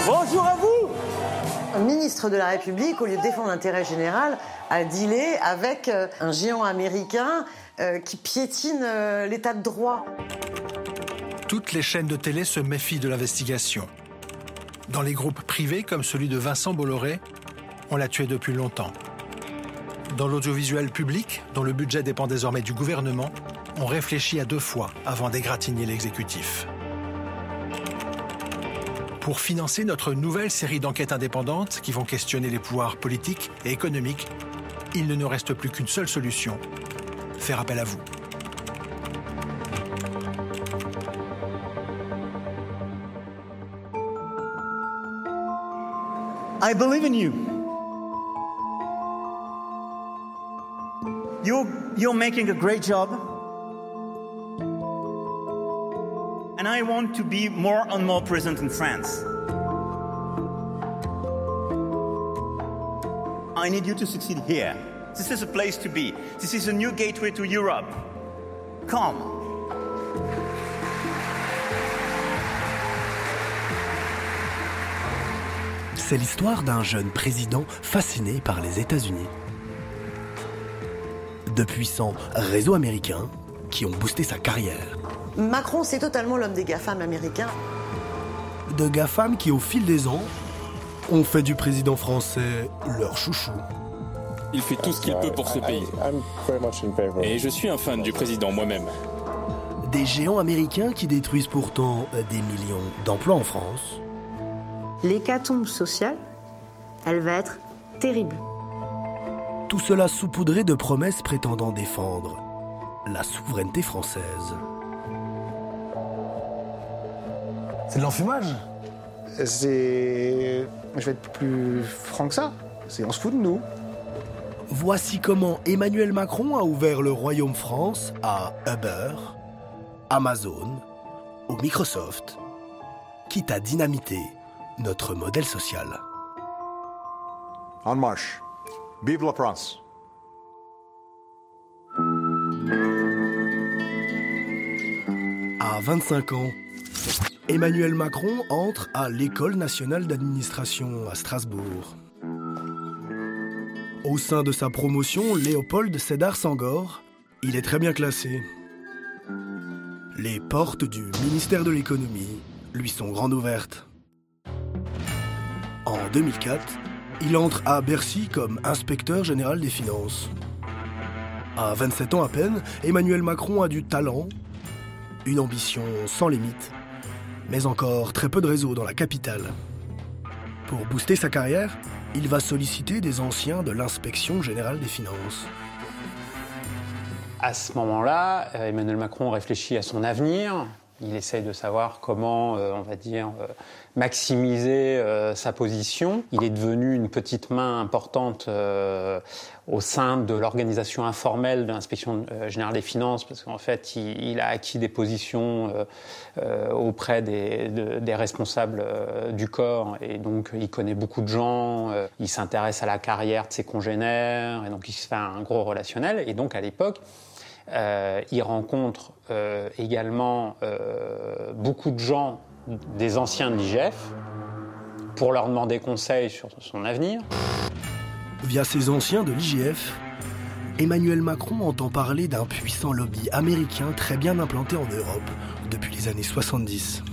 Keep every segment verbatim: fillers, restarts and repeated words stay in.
Bonjour à vous. Un ministre de la République, au lieu de défendre l'intérêt général, a dealé avec un géant américain euh, qui piétine euh, l'état de droit. Toutes les chaînes de télé se méfient de l'investigation. Dans les groupes privés, comme celui de Vincent Bolloré, on l'a tué depuis longtemps. Dans l'audiovisuel public, dont le budget dépend désormais du gouvernement, on réfléchit à deux fois avant d'égratigner l'exécutif. Pour financer notre nouvelle série d'enquêtes indépendantes qui vont questionner les pouvoirs politiques et économiques, il ne nous reste plus qu'une seule solution, faire appel à vous. I believe in you. You're, you're making a great job. And I want to be more and more present in France. I need you to succeed here. This is a place to be. This is a new gateway to Europe. Come. C'est l'histoire d'un jeune président fasciné par les États-Unis. De puissants réseaux américains qui ont boosté sa carrière. Macron, c'est totalement l'homme des GAFAM américains. De GAFAM qui, au fil des ans, ont fait du président français leur chouchou. Il fait tout ce qu'il peut pour ce pays. Et je suis un fan du président moi-même. Des géants américains qui détruisent pourtant des millions d'emplois en France. L'hécatombe sociale, elle va être terrible. Tout cela saupoudré de promesses prétendant défendre la souveraineté française. C'est de l'enfumage. C'est... Je vais être plus franc que ça. C'est on se fout de nous. Voici comment Emmanuel Macron a ouvert le royaume France à Uber, Amazon, ou Microsoft, quitte à dynamiter notre modèle social. En marche. Vive la France. À vingt-cinq ans, Emmanuel Macron entre à l'École nationale d'administration à Strasbourg. Au sein de sa promotion, Léopold Sédar Senghor, il est très bien classé. Les portes du ministère de l'économie lui sont grandes ouvertes. En deux mille quatre, il entre à Bercy comme inspecteur général des finances. À vingt-sept ans à peine, Emmanuel Macron a du talent, une ambition sans limite, mais encore très peu de réseau dans la capitale. Pour booster sa carrière, il va solliciter des anciens de l'inspection générale des finances. À ce moment-là, Emmanuel Macron réfléchit à son avenir. Il essaye de savoir comment, euh, on va dire, euh, maximiser euh, sa position. Il est devenu une petite main importante euh, au sein de l'organisation informelle de l'inspection euh, générale des finances, parce qu'en fait, il, il a acquis des positions euh, euh, auprès des, de, des responsables euh, du corps, et donc il connaît beaucoup de gens. Euh, il s'intéresse à la carrière de ses congénères, et donc il se fait un gros relationnel. Et donc à l'époque, Euh, il rencontre euh, également euh, beaucoup de gens, des anciens de l'I G F, pour leur demander conseil sur son avenir. Via ces anciens de l'I G F, Emmanuel Macron entend parler d'un puissant lobby américain très bien implanté en Europe depuis les années soixante-dix.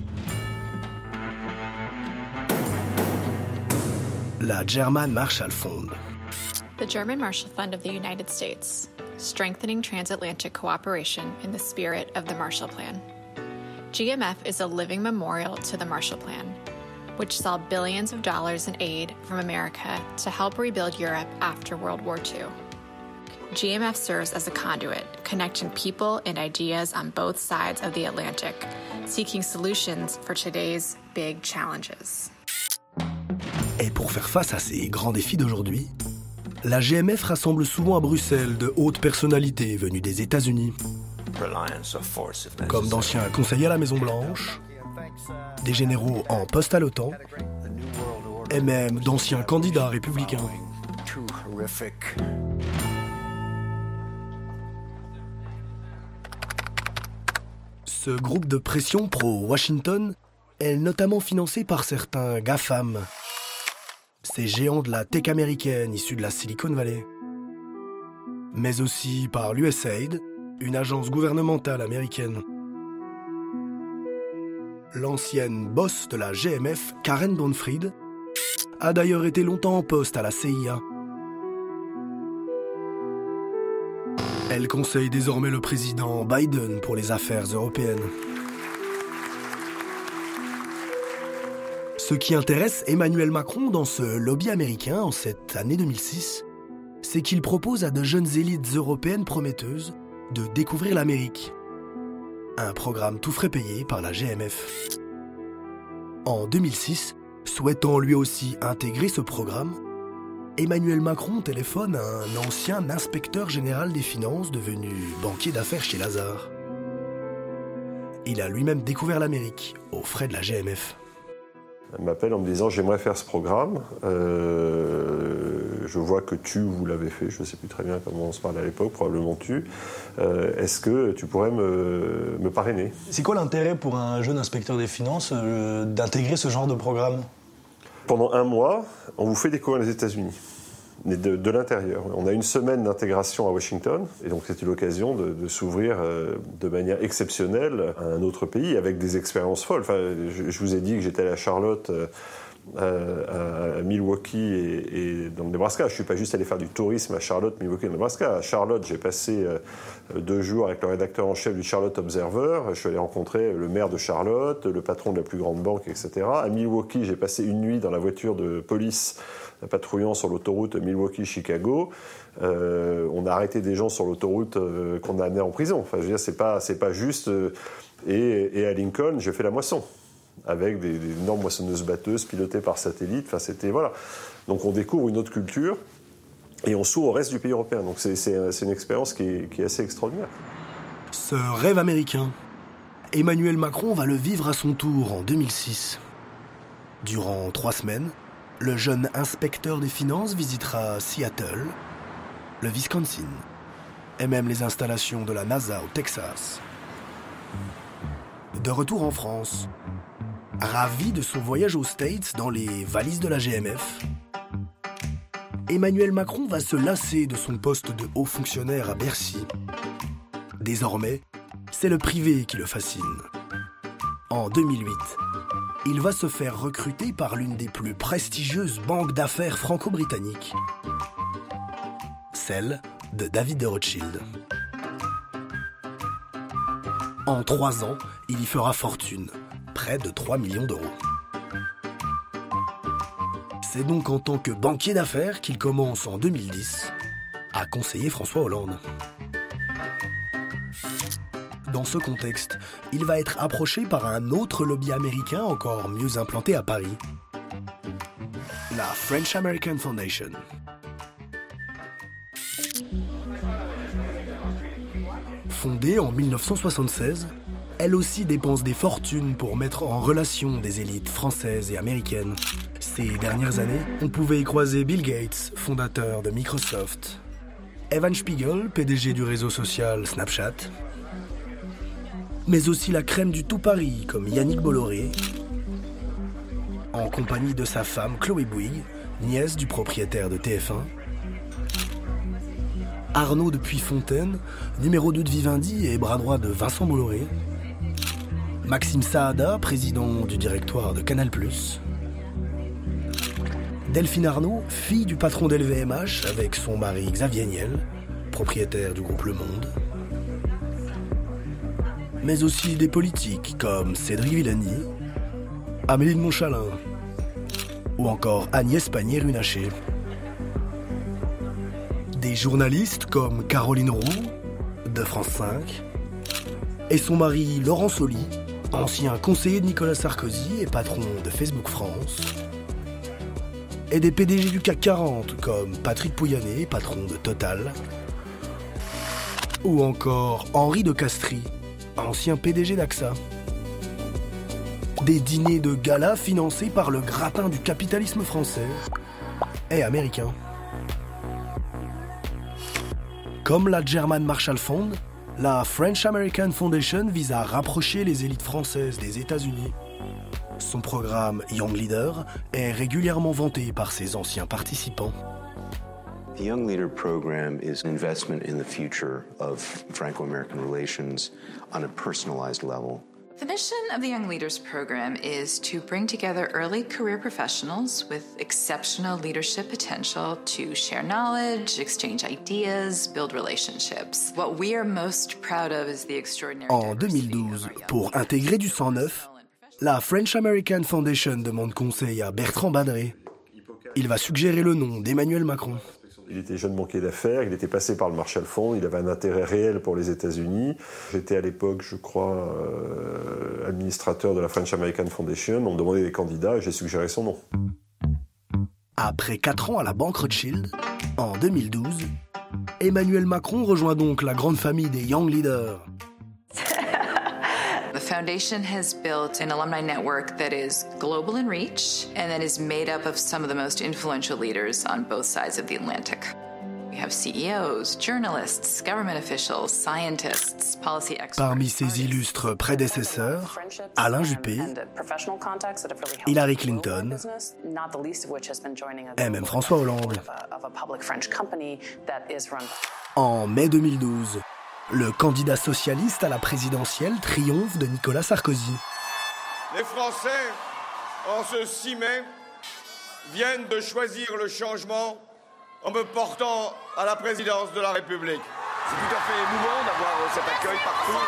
La German Marshall Fund. The German Marshall Fund of the United States. Strengthening transatlantic cooperation in the spirit of the Marshall Plan. G M F is a living memorial to the Marshall Plan, which saw billions of dollars in aid from America to help rebuild Europe after World War Two. G M F serves as a conduit, connecting people and ideas on both sides of the Atlantic, seeking solutions for today's big challenges. Et pour faire face à ces grands défis d'aujourd'hui, la G M F rassemble souvent à Bruxelles de hautes personnalités venues des États-Unis, comme d'anciens conseillers à la Maison-Blanche, des généraux en poste à l'OTAN, et même d'anciens candidats républicains. Ce groupe de pression pro-Washington est notamment financée par certains GAFAM, ces géants de la tech américaine issus de la Silicon Valley, mais aussi par l'U S A I D, une agence gouvernementale américaine. L'ancienne boss de la G M F, Karen Bonfried, a d'ailleurs été longtemps en poste à la C I A. Elle conseille désormais le président Biden pour les affaires européennes. Ce qui intéresse Emmanuel Macron dans ce lobby américain en cette année deux mille six, c'est qu'il propose à de jeunes élites européennes prometteuses de découvrir l'Amérique. Un programme tout frais payé par la G M F. En deux mille six, souhaitant lui aussi intégrer ce programme, Emmanuel Macron téléphone à un ancien inspecteur général des finances devenu banquier d'affaires chez Lazare. Il a lui-même découvert l'Amérique aux frais de la G M F. Elle m'appelle en me disant « j'aimerais faire ce programme, euh, je vois que tu, vous l'avez fait, je ne sais plus très bien comment on se parlait à l'époque, probablement tu, euh, est-ce que tu pourrais me, me parrainer ?» C'est quoi l'intérêt pour un jeune inspecteur des finances euh, d'intégrer ce genre de programme ? Pendant un mois, on vous fait découvrir les États-Unis. De, de l'intérieur. On a une semaine d'intégration à Washington, et donc c'était l'occasion de, de s'ouvrir euh, de manière exceptionnelle à un autre pays, avec des expériences folles. Enfin, je, je vous ai dit que j'étais allé à Charlotte, euh, à, à Milwaukee et, et dans le Nebraska. Je ne suis pas juste allé faire du tourisme à Charlotte, Milwaukee et Nebraska. À Charlotte, j'ai passé euh, deux jours avec le rédacteur en chef du Charlotte Observer. Je suis allé rencontrer le maire de Charlotte, le patron de la plus grande banque, et cetera. À Milwaukee, j'ai passé une nuit dans la voiture de police patrouillant sur l'autoroute Milwaukee-Chicago. Euh, on a arrêté des gens sur l'autoroute euh, qu'on a amenés en prison. Enfin, je veux dire, c'est pas, c'est pas juste... Euh, et, et à Lincoln, j'ai fait la moisson, avec des, des énormes moissonneuses-batteuses pilotées par satellite. Enfin, c'était... Voilà. Donc on découvre une autre culture et on s'ouvre au reste du pays européen. Donc c'est, c'est, c'est une expérience qui est, qui est assez extraordinaire. Ce rêve américain, Emmanuel Macron va le vivre à son tour en deux mille six. Durant trois semaines, le jeune inspecteur des finances visitera Seattle, le Wisconsin, et même les installations de la NASA au Texas. De retour en France, ravi de son voyage aux States dans les valises de la G M F, Emmanuel Macron va se lasser de son poste de haut fonctionnaire à Bercy. Désormais, c'est le privé qui le fascine. En deux mille huit, il va se faire recruter par l'une des plus prestigieuses banques d'affaires franco-britanniques, celle de David de Rothschild. En trois ans, il y fera fortune, près de trois millions d'euros. C'est donc en tant que banquier d'affaires qu'il commence en deux mille dix à conseiller François Hollande. Dans ce contexte, il va être approché par un autre lobby américain encore mieux implanté à Paris, la French American Foundation. Fondée en mille neuf cent soixante-seize, elle aussi dépense des fortunes pour mettre en relation des élites françaises et américaines. Ces dernières années, on pouvait y croiser Bill Gates, fondateur de Microsoft, Evan Spiegel, P D G du réseau social Snapchat, mais aussi la crème du tout Paris, comme Yannick Bolloré, en compagnie de sa femme Chloé Bouygues, nièce du propriétaire de T F un, Arnaud de Puyfontaine, numéro deux de Vivendi et bras droit de Vincent Bolloré, Maxime Saada, président du directoire de Canal plus, Delphine Arnaud, fille du patron d'L V M H avec son mari Xavier Niel, propriétaire du groupe Le Monde, mais aussi des politiques comme Cédric Villani, Amélie de Montchalin ou encore Agnès Pannier-Runacher. Des journalistes comme Caroline Roux, de France cinq, et son mari Laurent Soli, ancien conseiller de Nicolas Sarkozy et patron de Facebook France, et des P D G du C A C quarante comme Patrick Pouyanné, patron de Total, ou encore Henri de Castries, ancien P D G d'A X A. Des dîners de gala financés par le gratin du capitalisme français et américain. Comme la German Marshall Fund, la French American Foundation vise à rapprocher les élites françaises des États-Unis. Son programme Young Leader est régulièrement vanté par ses anciens participants. The Young Leader program is an investment in the future of Franco-American relations on a personalized level. The mission of the Young Leaders program is to bring together early career professionals with exceptional leadership potential to share knowledge, exchange ideas, build relationships. What we are most proud of is the extraordinary En deux mille douze, pour intégrer du sang neuf, la French American Foundation demande conseil à Bertrand Badré. Il va suggérer le nom d'Emmanuel Macron. Il était jeune banquier d'affaires, il était passé par le Marshall Fund, il avait un intérêt réel pour les États-Unis. J'étais à l'époque, je crois, euh, administrateur de la French American Foundation. On me demandait des candidats et j'ai suggéré son nom. Après quatre ans à la banque Rothschild, en deux mille douze, Emmanuel Macron rejoint donc la grande famille des Young Leaders. The foundation has built an alumni network that is global in reach and that is made up of some of the most influential leaders on both sides of the Atlantic. We have C E Os, journalists, government officials, scientists, policy experts. Parmi ses illustres prédécesseurs, Alain Juppé, Hillary Clinton et même François Hollande. En mai deux mille douze, le candidat socialiste à la présidentielle triomphe de Nicolas Sarkozy. Les Français, en ce six mai, viennent de choisir le changement en me portant à la présidence de la République. C'est tout à fait émouvant d'avoir cet accueil partout.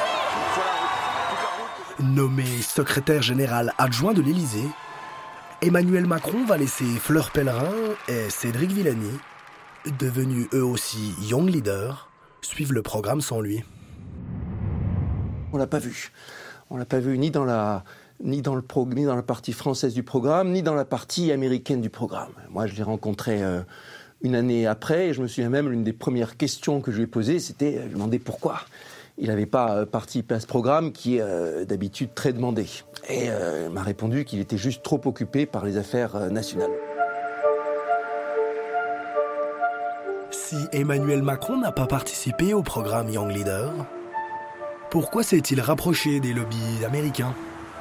Nommé secrétaire général adjoint de l'Élysée, Emmanuel Macron va laisser Fleur Pellerin et Cédric Villani, devenus eux aussi Young Leaders, suivent le programme sans lui. On l'a pas vu. On l'a pas vu ni dans la ni dans le pro, ni dans la partie française du programme, ni dans la partie américaine du programme. Moi, je l'ai rencontré euh, une année après, et je me souviens même l'une des premières questions que je lui ai posées, c'était je lui ai demandé pourquoi il n'avait pas euh, participé à ce programme qui est euh, d'habitude très demandé. Et euh, il m'a répondu qu'il était juste trop occupé par les affaires euh, nationales. Si Emmanuel Macron n'a pas participé au programme Young Leader, pourquoi s'est-il rapproché des lobbies américains ?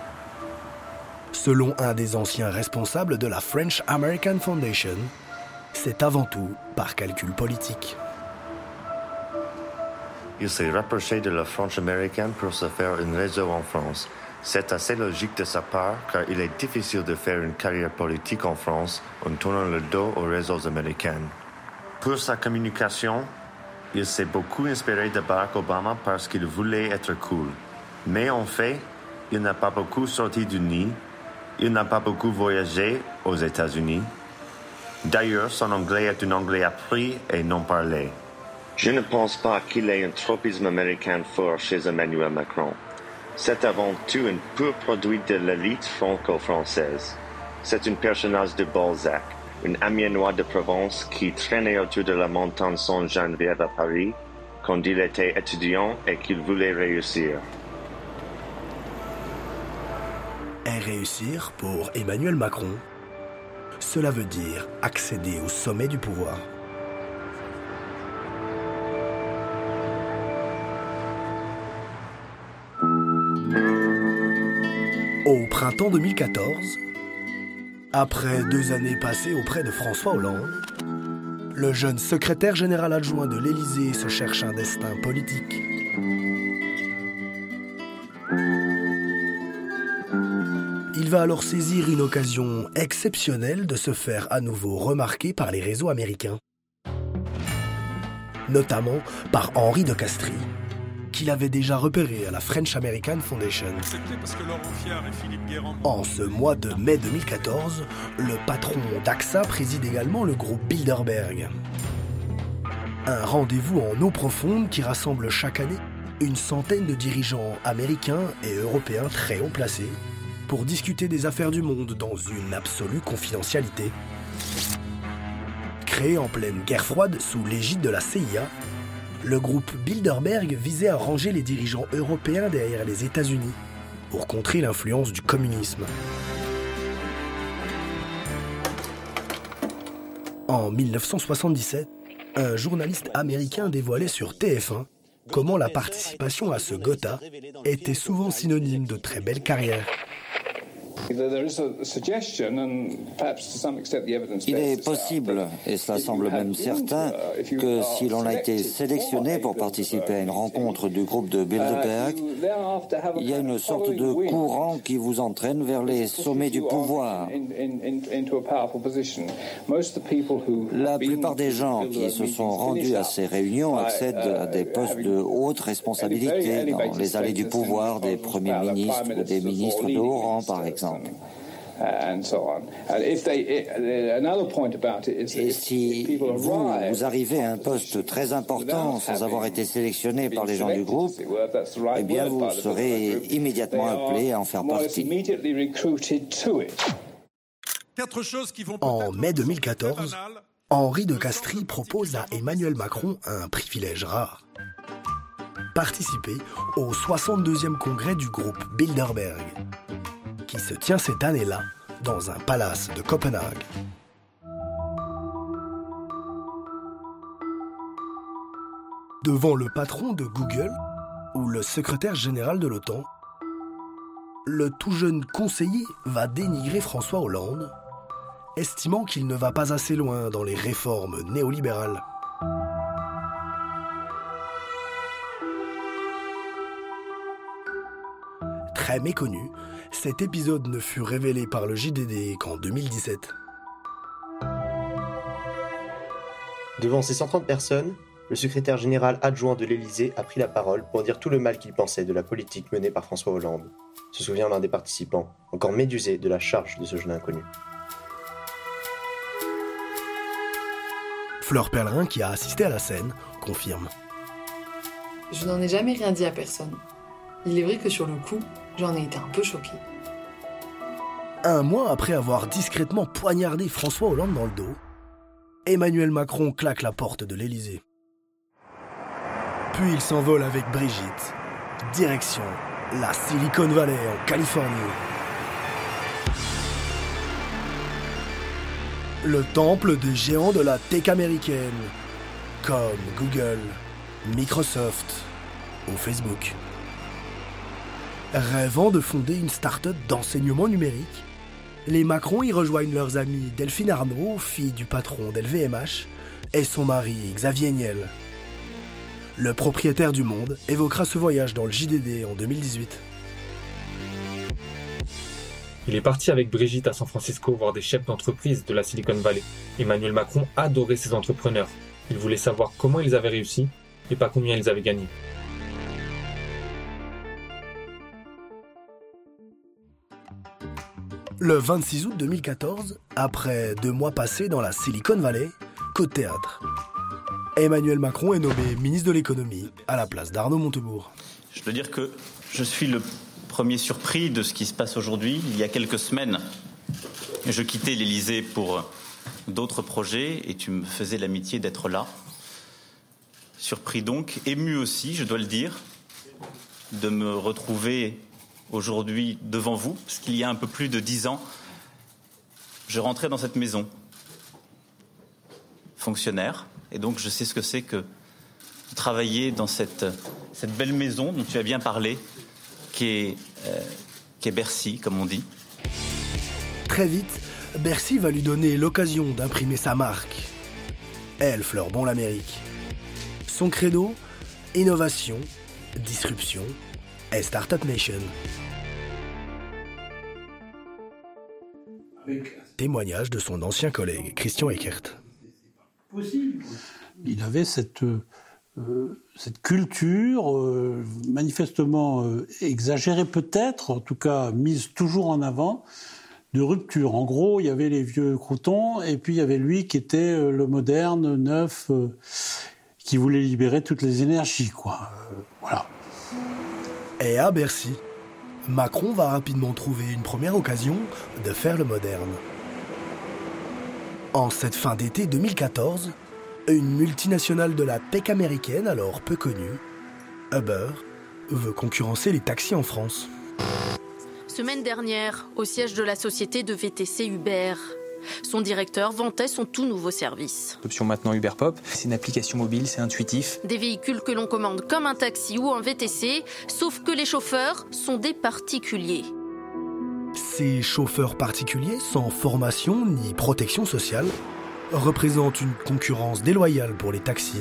Selon un des anciens responsables de la French American Foundation, c'est avant tout par calcul politique. Il s'est rapproché de la French American pour se faire un réseau en France. C'est assez logique de sa part, car il est difficile de faire une carrière politique en France en tournant le dos aux réseaux américains. Pour sa communication, il s'est beaucoup inspiré de Barack Obama parce qu'il voulait être cool. Mais en fait, il n'a pas beaucoup sorti du nid, il n'a pas beaucoup voyagé aux États-Unis. D'ailleurs, son anglais est un anglais appris et non parlé. Je ne pense pas qu'il ait un tropisme américain fort chez Emmanuel Macron. C'est avant tout un pur produit de l'élite franco-française. C'est un personnage de Balzac, un Amiénois de Provence qui traînait autour de la montagne Sainte-Geneviève à Paris quand il était étudiant et qu'il voulait réussir. Et réussir, pour Emmanuel Macron, cela veut dire accéder au sommet du pouvoir. Au printemps deux mille quatorze, après deux années passées auprès de François Hollande, le jeune secrétaire général adjoint de l'Élysée se cherche un destin politique. Il va alors saisir une occasion exceptionnelle de se faire à nouveau remarquer par les réseaux américains, notamment par Henri de Castries, qu'il avait déjà repéré à la French American Foundation. En ce mois de mai deux mille quatorze, le patron d'A X A préside également le groupe Bilderberg. Un rendez-vous en eau profonde qui rassemble chaque année une centaine de dirigeants américains et européens très haut placés pour discuter des affaires du monde dans une absolue confidentialité. Créé en pleine guerre froide sous l'égide de la C I A, le groupe Bilderberg visait à ranger les dirigeants européens derrière les États-Unis pour contrer l'influence du communisme. En mille neuf cent soixante-dix-sept, un journaliste américain dévoilait sur T F un comment la participation à ce Gotha était souvent synonyme de très belle carrière. Il est possible, et cela semble même certain, que si l'on a été sélectionné pour participer à une rencontre du groupe de Bilderberg, il y a une sorte de courant qui vous entraîne vers les sommets du pouvoir. La plupart des gens qui se sont rendus à ces réunions accèdent à des postes de haute responsabilité dans les allées du pouvoir des premiers ministres ou des ministres de haut rang, par exemple. Et si vous, vous arrivez à un poste très important sans avoir été sélectionné par les gens du groupe, eh bien vous serez immédiatement appelé à en faire partie. En mai deux mille quatorze, Henri de Castries propose à Emmanuel Macron un privilège rare. Participer au soixante-deuxième congrès du groupe Bilderberg, qui se tient cette année-là dans un palace de Copenhague. Devant le patron de Google ou le secrétaire général de l'OTAN, le tout jeune conseiller va dénigrer François Hollande, estimant qu'il ne va pas assez loin dans les réformes néolibérales. Très méconnu, cet épisode ne fut révélé par le J D D qu'en deux mille dix-sept. Devant ces cent trente personnes, le secrétaire général adjoint de l'Élysée a pris la parole pour dire tout le mal qu'il pensait de la politique menée par François Hollande, se souvient l'un des participants, encore médusé de la charge de ce jeune inconnu. Fleur Pellerin, qui a assisté à la scène, confirme. Je n'en ai jamais rien dit à personne. Il est vrai que sur le coup, j'en ai été un peu choquée. Un mois après avoir discrètement poignardé François Hollande dans le dos, Emmanuel Macron claque la porte de l'Élysée. Puis il s'envole avec Brigitte, direction la Silicon Valley en Californie. Le temple des géants de la tech américaine, comme Google, Microsoft ou Facebook. Rêvant de fonder une start-up d'enseignement numérique, les Macron y rejoignent leurs amis Delphine Arnault, fille du patron d'L V M H, et son mari Xavier Niel. Le propriétaire du Monde évoquera ce voyage dans le J D D en deux mille dix-huit. Il est parti avec Brigitte à San Francisco voir des chefs d'entreprise de la Silicon Valley. Emmanuel Macron adorait ces entrepreneurs. Il voulait savoir comment ils avaient réussi et pas combien ils avaient gagné. Le vingt-six août deux mille quatorze, après deux mois passés dans la Silicon Valley, côté théâtre. Emmanuel Macron est nommé ministre de l'économie à la place d'Arnaud Montebourg. Je dois dire que je suis le premier surpris de ce qui se passe aujourd'hui. Il y a quelques semaines, je quittais l'Élysée pour d'autres projets et tu me faisais l'amitié d'être là. Surpris donc, ému aussi, je dois le dire, de me retrouver aujourd'hui devant vous, parce qu'il y a un peu plus de dix ans, je rentrais dans cette maison, fonctionnaire, et donc je sais ce que c'est que travailler dans cette, cette belle maison dont tu as bien parlé, qui est, euh, qui est Bercy, comme on dit. Très vite, Bercy va lui donner l'occasion d'imprimer sa marque. Elle, Fleur Bon l'Amérique. Son credo, innovation, disruption et Startup Nation. Témoignage de son ancien collègue, Christian Eckert. Il avait cette, euh, cette culture, euh, manifestement euh, exagérée peut-être, en tout cas mise toujours en avant, de rupture. En gros, il y avait les vieux croutons, et puis il y avait lui qui était euh, le moderne, neuf, euh, qui voulait libérer toutes les énergies, quoi. Euh, voilà. Et à Bercy, Macron va rapidement trouver une première occasion de faire le moderne. En cette fin d'été deux mille quatorze, une multinationale de la tech américaine, alors peu connue, Uber, veut concurrencer les taxis en France. Semaine dernière, au siège de la société de V T C Uber, son directeur vantait son tout nouveau service. L'option maintenant Uber Pop, c'est une application mobile, c'est intuitif. Des véhicules que l'on commande comme un taxi ou un V T C, sauf que les chauffeurs sont des particuliers. Ces chauffeurs particuliers, sans formation ni protection sociale, représentent une concurrence déloyale pour les taxis.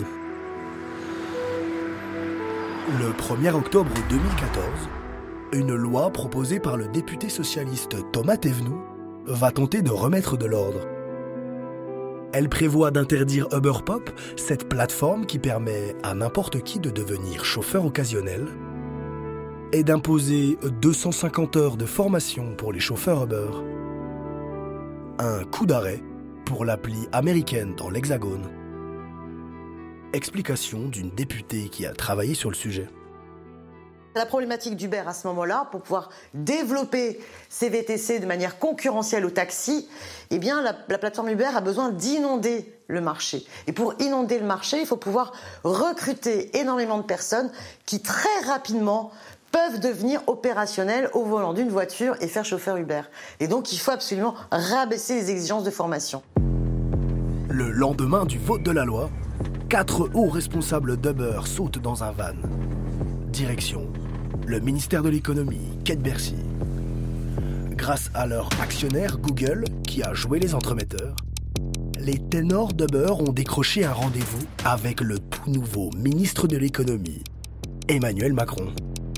Le premier octobre deux mille quatorze, une loi proposée par le député socialiste Thomas Thévenoud va tenter de remettre de l'ordre. Elle prévoit d'interdire UberPop, cette plateforme qui permet à n'importe qui de devenir chauffeur occasionnel, et d'imposer deux cent cinquante heures de formation pour les chauffeurs Uber. Un coup d'arrêt pour l'appli américaine dans l'Hexagone. Explication d'une députée qui a travaillé sur le sujet. La problématique d'Uber à ce moment-là, pour pouvoir développer ses V T C de manière concurrentielle au taxi, eh bien la, la plateforme Uber a besoin d'inonder le marché. Et pour inonder le marché, il faut pouvoir recruter énormément de personnes qui très rapidement peuvent devenir opérationnels au volant d'une voiture et faire chauffeur Uber. Et donc il faut absolument rabaisser les exigences de formation. Le lendemain du vote de la loi, quatre hauts responsables d'Uber sautent dans un van. Direction, le ministère de l'économie, quai de Bercy. Grâce à leur actionnaire Google, qui a joué les entremetteurs, les ténors d'Uber ont décroché un rendez-vous avec le tout nouveau ministre de l'économie, Emmanuel Macron.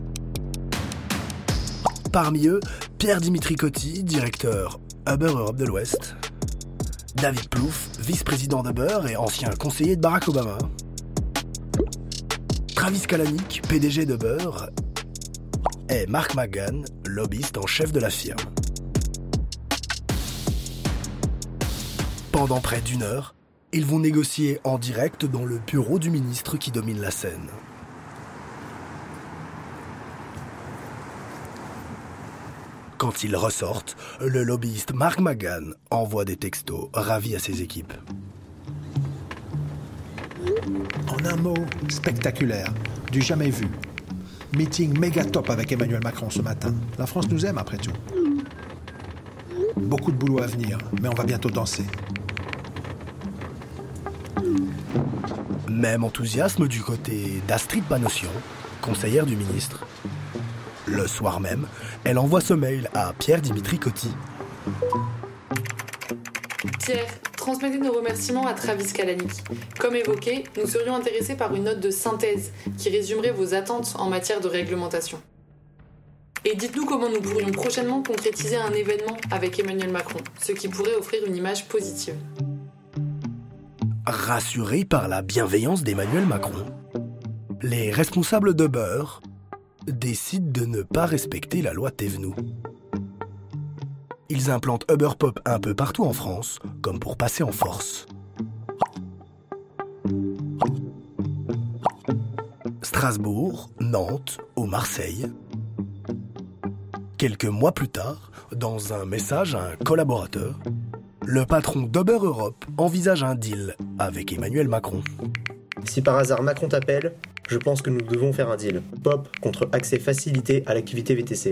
Parmi eux, Pierre-Dimitri Coty, directeur Uber Europe de l'Ouest, David Plouffe, vice-président d'Uber et ancien conseiller de Barack Obama, Travis Kalanick, P D G d'Uber, et Mark McGann, lobbyiste en chef de la firme. Pendant près d'une heure, ils vont négocier en direct dans le bureau du ministre qui domine la scène. Quand ils ressortent, le lobbyiste Mark McGann envoie des textos ravis à ses équipes. En un mot, spectaculaire, du jamais vu. Meeting méga top avec Emmanuel Macron ce matin. La France nous aime après tout. Beaucoup de boulot à venir, mais on va bientôt danser. Même enthousiasme du côté d'Astrid Panosyan, conseillère du ministre. Le soir même, elle envoie ce mail à Pierre-Dimitri Coty. Pierre, transmettez nos remerciements à Travis Kalanick. Comme évoqué, nous serions intéressés par une note de synthèse qui résumerait vos attentes en matière de réglementation. Et dites-nous comment nous pourrions prochainement concrétiser un événement avec Emmanuel Macron, ce qui pourrait offrir une image positive. Rassurés par la bienveillance d'Emmanuel Macron, les responsables d'Uber décident de ne pas respecter la loi Thévenoud. Ils implantent UberPop un peu partout en France, comme pour passer en force. Strasbourg, Nantes ou Marseille. Quelques mois plus tard, dans un message à un collaborateur, le patron d'Uber Europe envisage un deal avec Emmanuel Macron. Si par hasard Macron t'appelle, je pense que nous devons faire un deal. Pop contre accès facilité à l'activité V T C.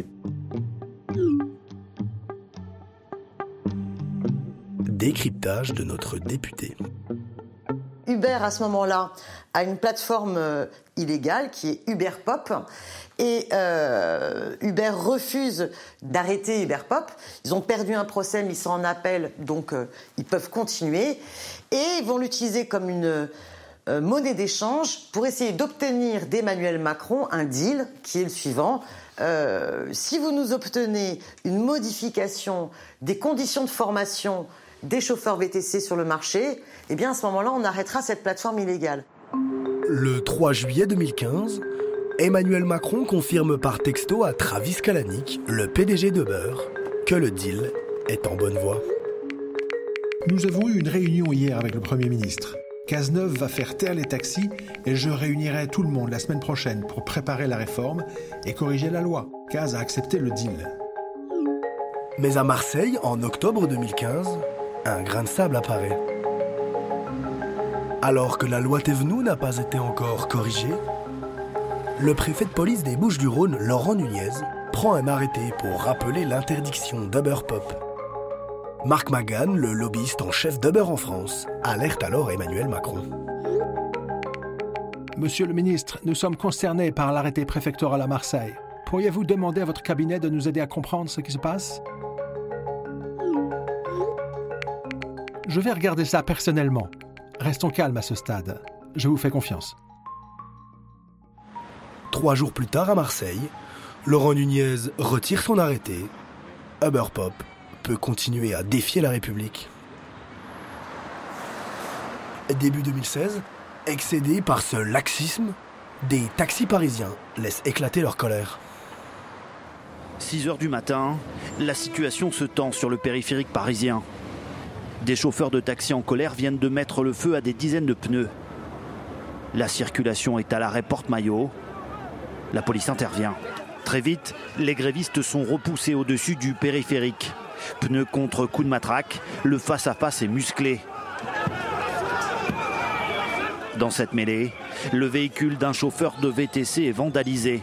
Décryptage de notre député. Uber, à ce moment-là, a une plateforme euh, illégale qui est UberPop. Et euh, Uber refuse d'arrêter UberPop. Ils ont perdu un procès, mais ils sont en appel, donc euh, ils peuvent continuer. Et ils vont l'utiliser comme une euh, monnaie d'échange pour essayer d'obtenir d'Emmanuel Macron un deal qui est le suivant. Euh, si vous nous obtenez une modification des conditions de formation des chauffeurs V T C sur le marché, eh bien à ce moment-là, on arrêtera cette plateforme illégale. Le trois juillet deux mille quinze, Emmanuel Macron confirme par texto à Travis Kalanick, le P D G d'Uber, que le deal est en bonne voie. Nous avons eu une réunion hier avec le Premier ministre. Cazeneuve va faire taire les taxis et je réunirai tout le monde la semaine prochaine pour préparer la réforme et corriger la loi. Caz a accepté le deal. Mais à Marseille, en octobre deux mille quinze, un grain de sable apparaît. Alors que la loi Thévenoud n'a pas été encore corrigée, le préfet de police des Bouches-du-Rhône, Laurent Nunez, prend un arrêté pour rappeler l'interdiction d'UberPop. Mark McGann, le lobbyiste en chef d'Uber en France, alerte alors Emmanuel Macron. Monsieur le ministre, nous sommes concernés par l'arrêté préfectoral à Marseille. Pourriez-vous demander à votre cabinet de nous aider à comprendre ce qui se passe ? Je vais regarder ça personnellement. Restons calmes à ce stade. Je vous fais confiance. Trois jours plus tard à Marseille, Laurent Nunez retire son arrêté. Uber Pop peut continuer à défier la République. Début deux mille seize, excédés par ce laxisme, des taxis parisiens laissent éclater leur colère. six heures du matin, la situation se tend sur le périphérique parisien. Des chauffeurs de taxi en colère viennent de mettre le feu à des dizaines de pneus. La circulation est à l'arrêt Porte-Maillot. La police intervient. Très vite, les grévistes sont repoussés au-dessus du périphérique. Pneus contre coups de matraque, le face-à-face est musclé. Dans cette mêlée, le véhicule d'un chauffeur de V T C est vandalisé.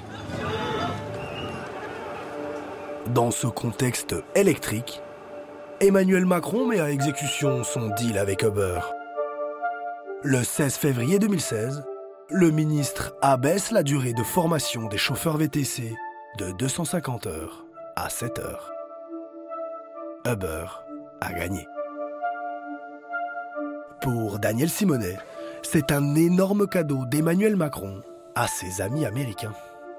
Dans ce contexte électrique, Emmanuel Macron met à exécution son deal avec Uber. Le seize février deux mille seize, le ministre abaisse la durée de formation des chauffeurs V T C de deux cent cinquante heures à sept heures. Uber a gagné. Pour Daniel Simonet, c'est un énorme cadeau d'Emmanuel Macron à ses amis américains.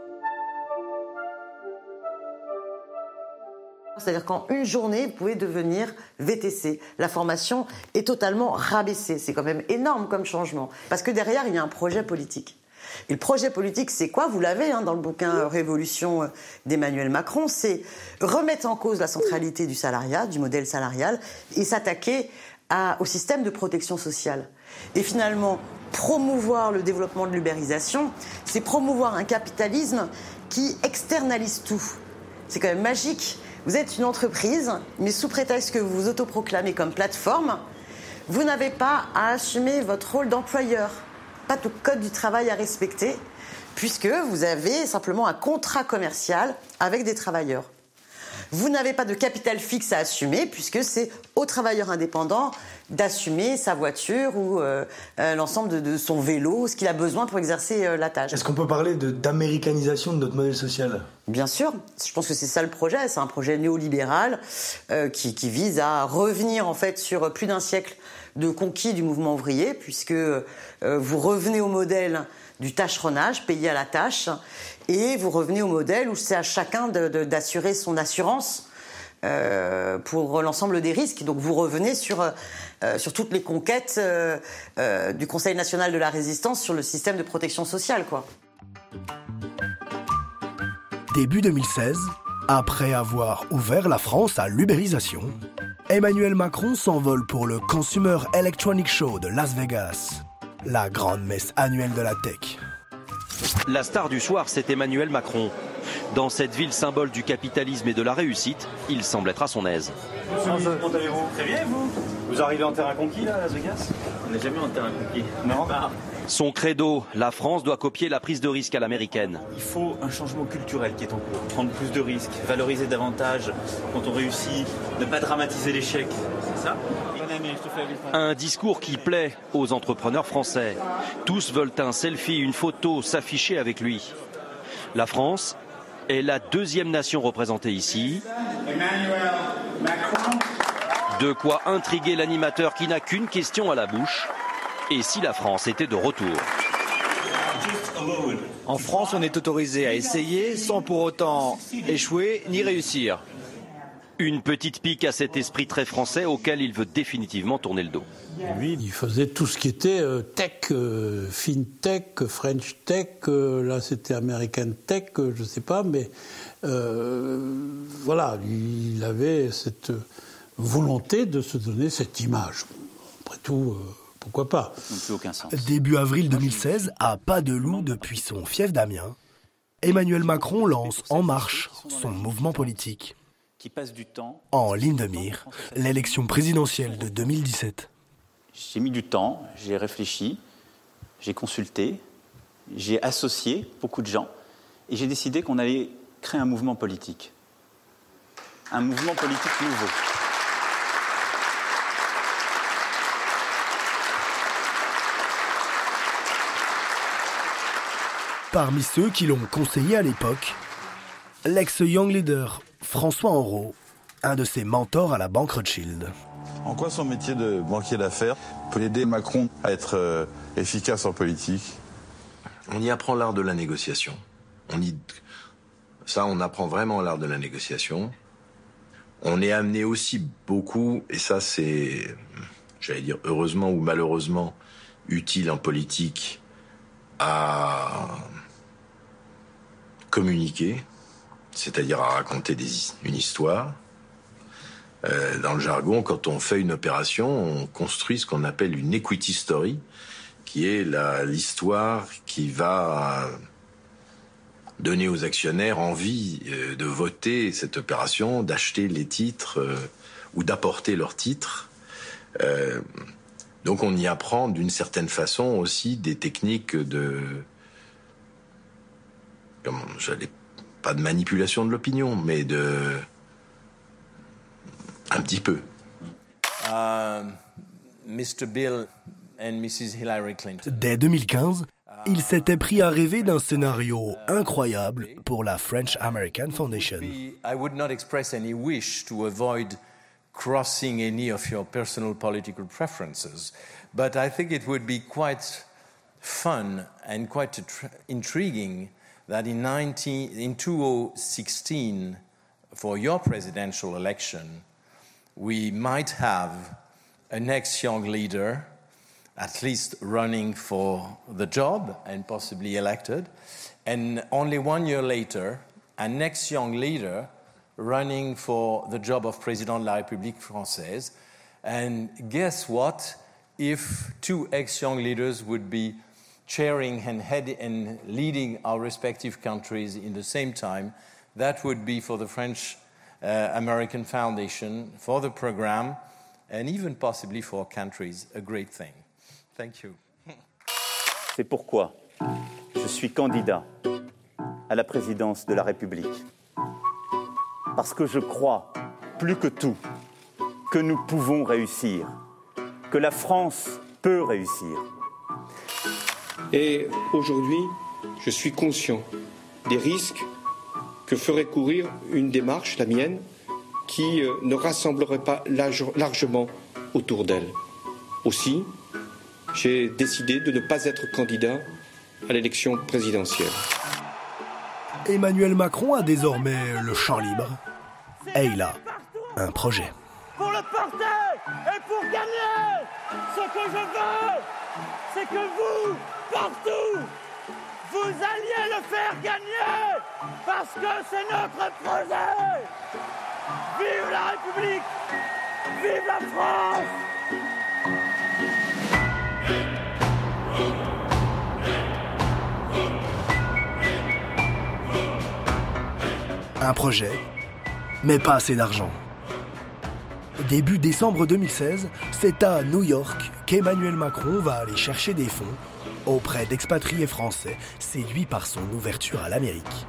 C'est-à-dire qu'en une journée, vous pouvez devenir V T C. La formation est totalement rabaissée. C'est quand même énorme comme changement. Parce que derrière, il y a un projet politique. Et le projet politique, c'est quoi? Vous l'avez hein, dans le bouquin Révolution d'Emmanuel Macron. C'est remettre en cause la centralité du salariat, du modèle salarial, et s'attaquer à, au système de protection sociale. Et finalement, promouvoir le développement de l'ubérisation, c'est promouvoir un capitalisme qui externalise tout. C'est quand même magique. Vous êtes une entreprise, mais sous prétexte que vous vous autoproclamez comme plateforme, vous n'avez pas à assumer votre rôle d'employeur. Pas de code du travail à respecter, puisque vous avez simplement un contrat commercial avec des travailleurs. Vous n'avez pas de capital fixe à assumer, puisque c'est au travailleur indépendant d'assumer sa voiture ou euh, euh, l'ensemble de, de son vélo, ce qu'il a besoin pour exercer euh, la tâche. Est-ce qu'on peut parler de, d'américanisation de notre modèle social ? Bien sûr, je pense que c'est ça le projet, c'est un projet néolibéral euh, qui, qui vise à revenir en fait sur plus d'un siècle de conquis du mouvement ouvrier, puisque euh, vous revenez au modèle du tâcheronnage, payé à la tâche, et vous revenez au modèle où c'est à chacun de, de, d'assurer son assurance euh, pour l'ensemble des risques. Donc vous revenez sur, euh, sur toutes les conquêtes euh, euh, du Conseil national de la résistance sur le système de protection sociale, quoi. Début deux mille seize, après avoir ouvert la France à l'ubérisation, Emmanuel Macron s'envole pour le Consumer Electronics Show de Las Vegas, la grande messe annuelle de la tech. La star du soir, c'est Emmanuel Macron. Dans cette ville symbole du capitalisme et de la réussite, il semble être à son aise. Comment allez-vous ? Très bien, vous ? Vous arrivez en terrain conquis, là, à Las Vegas ? On n'est jamais en terrain conquis. Non ? Ah. Son credo, la France doit copier la prise de risque à l'américaine. Il faut un changement culturel qui est en cours. Prendre plus de risques, valoriser davantage quand on réussit, ne pas dramatiser l'échec. C'est ça ? Un discours qui plaît aux entrepreneurs français. Tous veulent un selfie, une photo, s'afficher avec lui. La France est la deuxième nation représentée ici. Emmanuel Macron. De quoi intriguer l'animateur qui n'a qu'une question à la bouche. Et si la France était de retour ? En France, on est autorisé à essayer sans pour autant échouer ni réussir. Une petite pique à cet esprit très français auquel il veut définitivement tourner le dos. Lui, il faisait tout ce qui était euh, tech, euh, fintech, French tech, euh, là c'était American tech, euh, je ne sais pas, mais euh, voilà, il avait cette volonté de se donner cette image. Après tout, euh, pourquoi pas ? Ça n'a plus aucun sens. Début avril deux mille seize, à pas de loup depuis son fief d'Amiens, Emmanuel Macron lance En Marche, son mouvement politique. Qui passe du temps. En ligne de mire, l'élection présidentielle de deux mille dix-sept. J'ai mis du temps, j'ai réfléchi, j'ai consulté, j'ai associé beaucoup de gens et j'ai décidé qu'on allait créer un mouvement politique. Un mouvement politique nouveau. Parmi ceux qui l'ont conseillé à l'époque, l'ex-Young Leader François Henrot, un de ses mentors à la Banque Rothschild. En quoi son métier de banquier d'affaires peut aider Macron à être euh, efficace en politique? On y apprend l'art de la négociation. On y... Ça, on apprend vraiment l'art de la négociation. On est amené aussi beaucoup, et ça c'est, j'allais dire heureusement ou malheureusement, utile en politique, à communiquer, c'est-à-dire à raconter des, une histoire. Euh, dans le jargon, quand on fait une opération, on construit ce qu'on appelle une equity story, qui est la, l'histoire qui va donner aux actionnaires envie euh, de voter cette opération, d'acheter les titres euh, ou d'apporter leurs titres. Euh, donc on y apprend d'une certaine façon aussi des techniques de... Comment, j'allais, pas de manipulation de l'opinion, mais de... Un petit peu. Uh, Mister Bill and Missus Hillary Clinton. Dès deux mille quinze, il s'était pris à rêver d'un scénario incroyable pour la French American Foundation. I would not express any wish to avoid crossing any of your personal political preferences, but I think it would be quite fun and quite intriguing that in, nineteen, in two thousand sixteen, for your presidential election, we might have an ex-young leader at least running for the job and possibly elected, and only one year later, an ex-young leader running for the job of President de la République Française. And guess what? If two ex-young leaders would be chairing and, head and leading our respective countries in the same time, that would be for the French uh, American Foundation, for the program, and even possibly for countries, a great thing. Thank you. C'est pourquoi je suis candidat à la présidence de la République. Parce que je crois, plus que tout, que nous pouvons réussir, que la France peut réussir. Et aujourd'hui, je suis conscient des risques que ferait courir une démarche, la mienne, qui ne rassemblerait pas largement autour d'elle. Aussi, j'ai décidé de ne pas être candidat à l'élection présidentielle. Emmanuel Macron a désormais le champ libre et il a un projet. Pour le porter et pour gagner, ce que je veux, c'est que vous, partout, vous alliez le faire gagner, parce que c'est notre projet. Vive la République, vive la France. Un projet, mais pas assez d'argent. Début décembre deux mille seize, c'est à New York qu'Emmanuel Macron va aller chercher des fonds auprès d'expatriés français séduits par son ouverture à l'Amérique.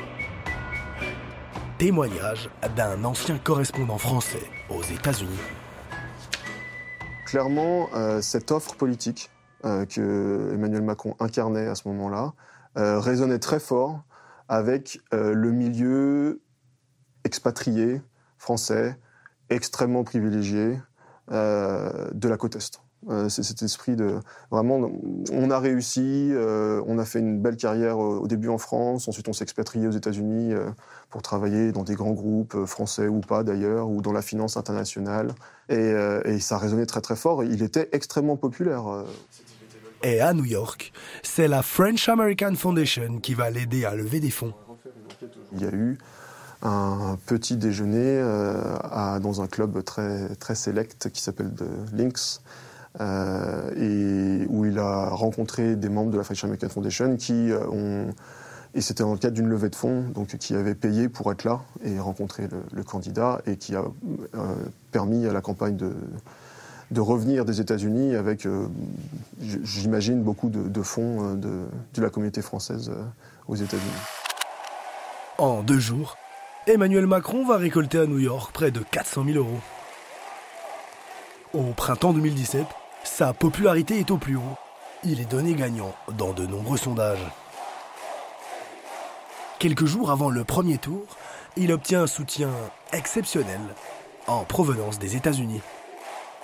Témoignage d'un ancien correspondant français aux États-Unis. Clairement, euh, cette offre politique euh, que Emmanuel Macron incarnait à ce moment-là euh, résonnait très fort avec euh, le milieu expatrié français, extrêmement privilégié euh, de la côte Est. Euh, c'est cet esprit de... Vraiment, on a réussi, euh, on a fait une belle carrière au, au début en France, ensuite on s'est expatrié aux États-Unis euh, pour travailler dans des grands groupes, euh, français ou pas d'ailleurs, ou dans la finance internationale. Et, euh, et ça résonnait très très fort, il était extrêmement populaire. Euh. Et à New York, c'est la French American Foundation qui va l'aider à lever des fonds. Il y a eu un petit déjeuner euh, à, dans un club très, très select qui s'appelle The Links, euh, et où il a rencontré des membres de la French American Foundation qui euh, ont... Et c'était dans le cadre d'une levée de fonds, donc qui avait payé pour être là et rencontrer le, le candidat, et qui a euh, permis à la campagne de... de revenir des États-Unis avec, euh, j'imagine, beaucoup de, de fonds de, de la communauté française aux États-Unis. En deux jours, Emmanuel Macron va récolter à New York près de quatre cent mille euros. Au printemps deux mille dix-sept, sa popularité est au plus haut. Il est donné gagnant dans de nombreux sondages. Quelques jours avant le premier tour, il obtient un soutien exceptionnel en provenance des États-Unis.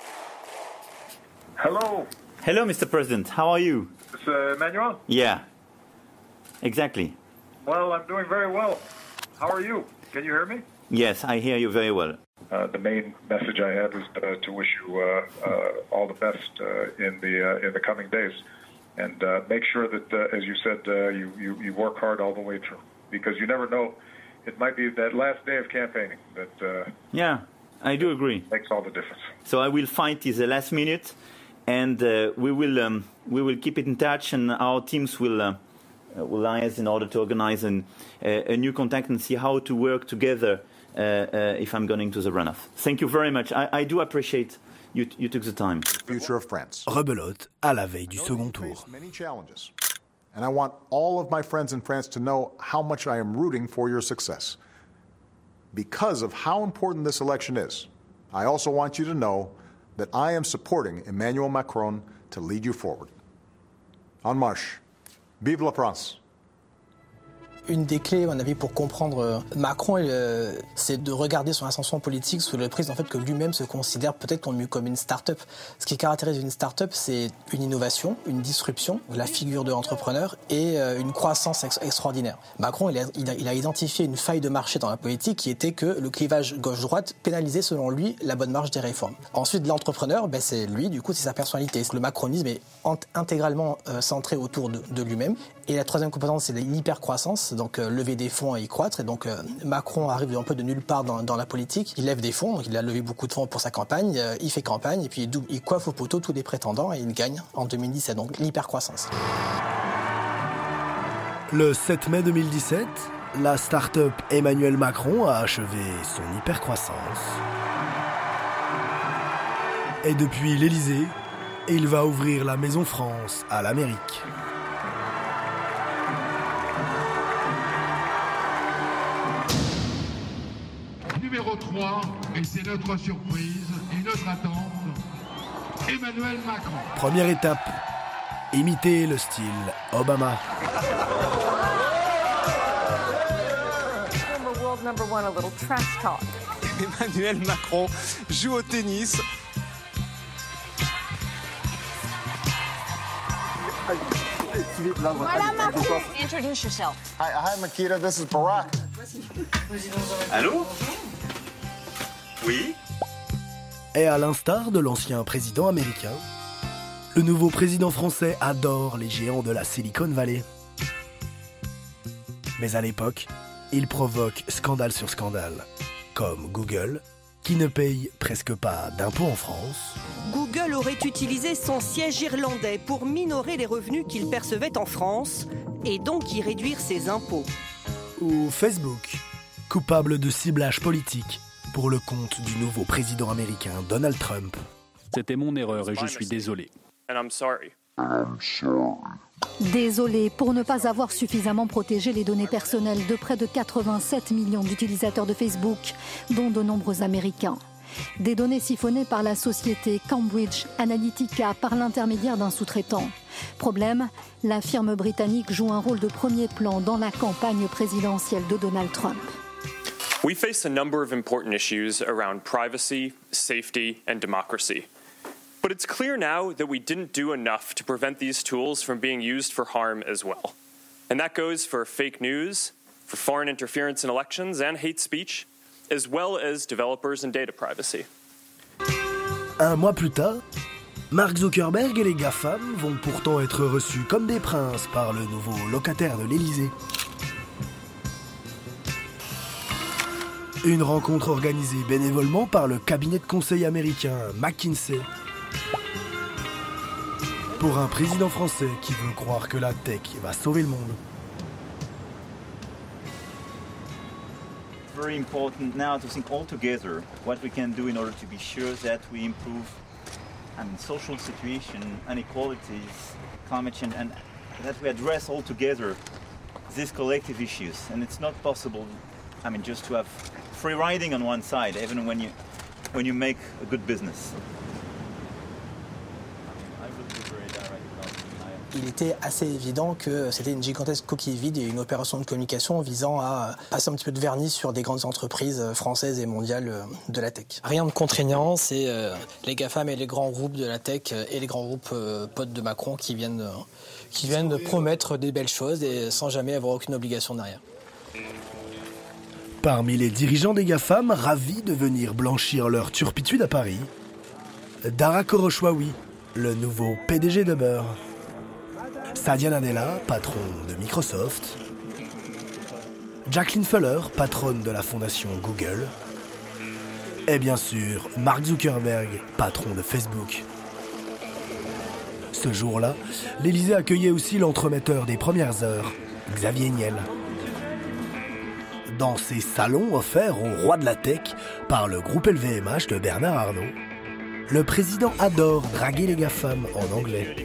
Hello. Hello, Mister President. How are you? It's uh, Emmanuel? Yeah. Exactly. Well, I'm doing very well. How are you? Can you hear me? Yes, I hear you very well. Uh, the main message I have is uh, to wish you uh, uh, all the best uh, in the uh, in the coming days, and uh, make sure that, uh, as you said, uh, you, you you work hard all the way through, because you never know. It might be that last day of campaigning that uh, yeah, I do agree. Makes all the difference. So I will fight till the last minute, and uh, we will um, we will keep it in touch, and our teams will uh, will liaise in order to organize an, uh, a new contact and see how to work together. Uh, uh, if I'm going to the runoff. Thank you very much. I, I do appreciate you, you took the time. Future of France. Rebelote à la veille du second tour. Many challenges, and I want all of my friends in France to know how much I am rooting for your success. Because of how important this election is, I also want you to know that I am supporting Emmanuel Macron to lead you forward. En marche. Vive la France. Une des clés, à mon avis, pour comprendre Macron, euh, c'est de regarder son ascension politique sous le prisme en fait, que lui-même se considère peut-être mieux comme une start-up. Ce qui caractérise une start-up, c'est une innovation, une disruption, la figure de l'entrepreneur et euh, une croissance ex- extraordinaire. Macron, il a, il, a, il a identifié une faille de marché dans la politique qui était que le clivage gauche-droite pénalisait, selon lui, la bonne marche des réformes. Ensuite, l'entrepreneur, ben, c'est lui, du coup, c'est sa personnalité. Le macronisme est ent- intégralement euh, centré autour de, de lui-même. Et la troisième composante, c'est l'hypercroissance, donc euh, lever des fonds et y croître. Et donc euh, Macron arrive un peu de nulle part dans, dans la politique. Il lève des fonds, donc il a levé beaucoup de fonds pour sa campagne. Euh, il fait campagne et puis il, double, il coiffe au poteau tous les prétendants et il gagne en deux mille dix-sept. Donc l'hypercroissance. Le sept mai deux mille dix-sept, la start-up Emmanuel Macron a achevé son hypercroissance. Et depuis l'Élysée, il va ouvrir la Maison France à l'Amérique. Numéro trois, et c'est notre surprise et notre attente, Emmanuel Macron. Première étape, imiter le style Obama. World number one, a little trash talk. Emmanuel Macron joue au tennis. Voilà Macron. Introduce yourself. Hi, hi Makita, this is Barack. Allô? Oui? Et à l'instar de l'ancien président américain, le nouveau président français adore les géants de la Silicon Valley. Mais à l'époque, il provoque scandale sur scandale, comme Google, qui ne paye presque pas d'impôts en France. Google aurait utilisé son siège irlandais pour minorer les revenus qu'il percevait en France et donc y réduire ses impôts. Ou Facebook, coupable de ciblage politique pour le compte du nouveau président américain Donald Trump. C'était mon erreur et je suis désolé. And I'm sorry. I'm sorry. Désolé pour ne pas avoir suffisamment protégé les données personnelles de près de quatre-vingt-sept millions d'utilisateurs de Facebook, dont de nombreux Américains. Des données siphonnées par la société Cambridge Analytica par l'intermédiaire d'un sous-traitant. Problème, la firme britannique joue un rôle de premier plan dans la campagne présidentielle de Donald Trump. We face a number of important issues around privacy, safety, and democracy. But it's clear now that we didn't do enough to prevent these tools from being used for harm as well. And that goes for fake news, for foreign interference in elections and hate speech, as well as developers and data privacy. Un mois plus tard, Mark Zuckerberg et les GAFAM vont pourtant être reçus comme des princes par le nouveau locataire de l'Élysée. Une rencontre organisée bénévolement par le cabinet de conseil américain McKinsey. Pour un président français qui veut croire que la tech va sauver le monde. It's very important now to think all together what we can do in order to be sure that we improve I mean, social situation, inequalities, climate change, and that we address all together these collective issues. And it's not possible, I mean, just to have free riding on one side, even when you when you make a good business. il était assez évident que c'était une gigantesque coquille vide et une opération de communication visant à passer un petit peu de vernis sur des grandes entreprises françaises et mondiales de la tech. Rien de contraignant, c'est euh, les GAFAM et les grands groupes de la tech et les grands groupes euh, potes de Macron qui viennent, euh, qui viennent promettre des belles choses et sans jamais avoir aucune obligation derrière. Parmi les dirigeants des GAFAM, ravis de venir blanchir leur turpitude à Paris, Dara Khosrowshahi, le nouveau P D G d'Uber. Satya Nadella, patron de Microsoft. Jacqueline Fuller, patronne de la fondation Google. Et bien sûr, Mark Zuckerberg, patron de Facebook. Ce jour-là, l'Élysée accueillait aussi l'entremetteur des premières heures, Xavier Niel. Dans ces salons offerts au roi de la tech par le groupe L V M H de Bernard Arnault, le président adore draguer les GAFAM en anglais.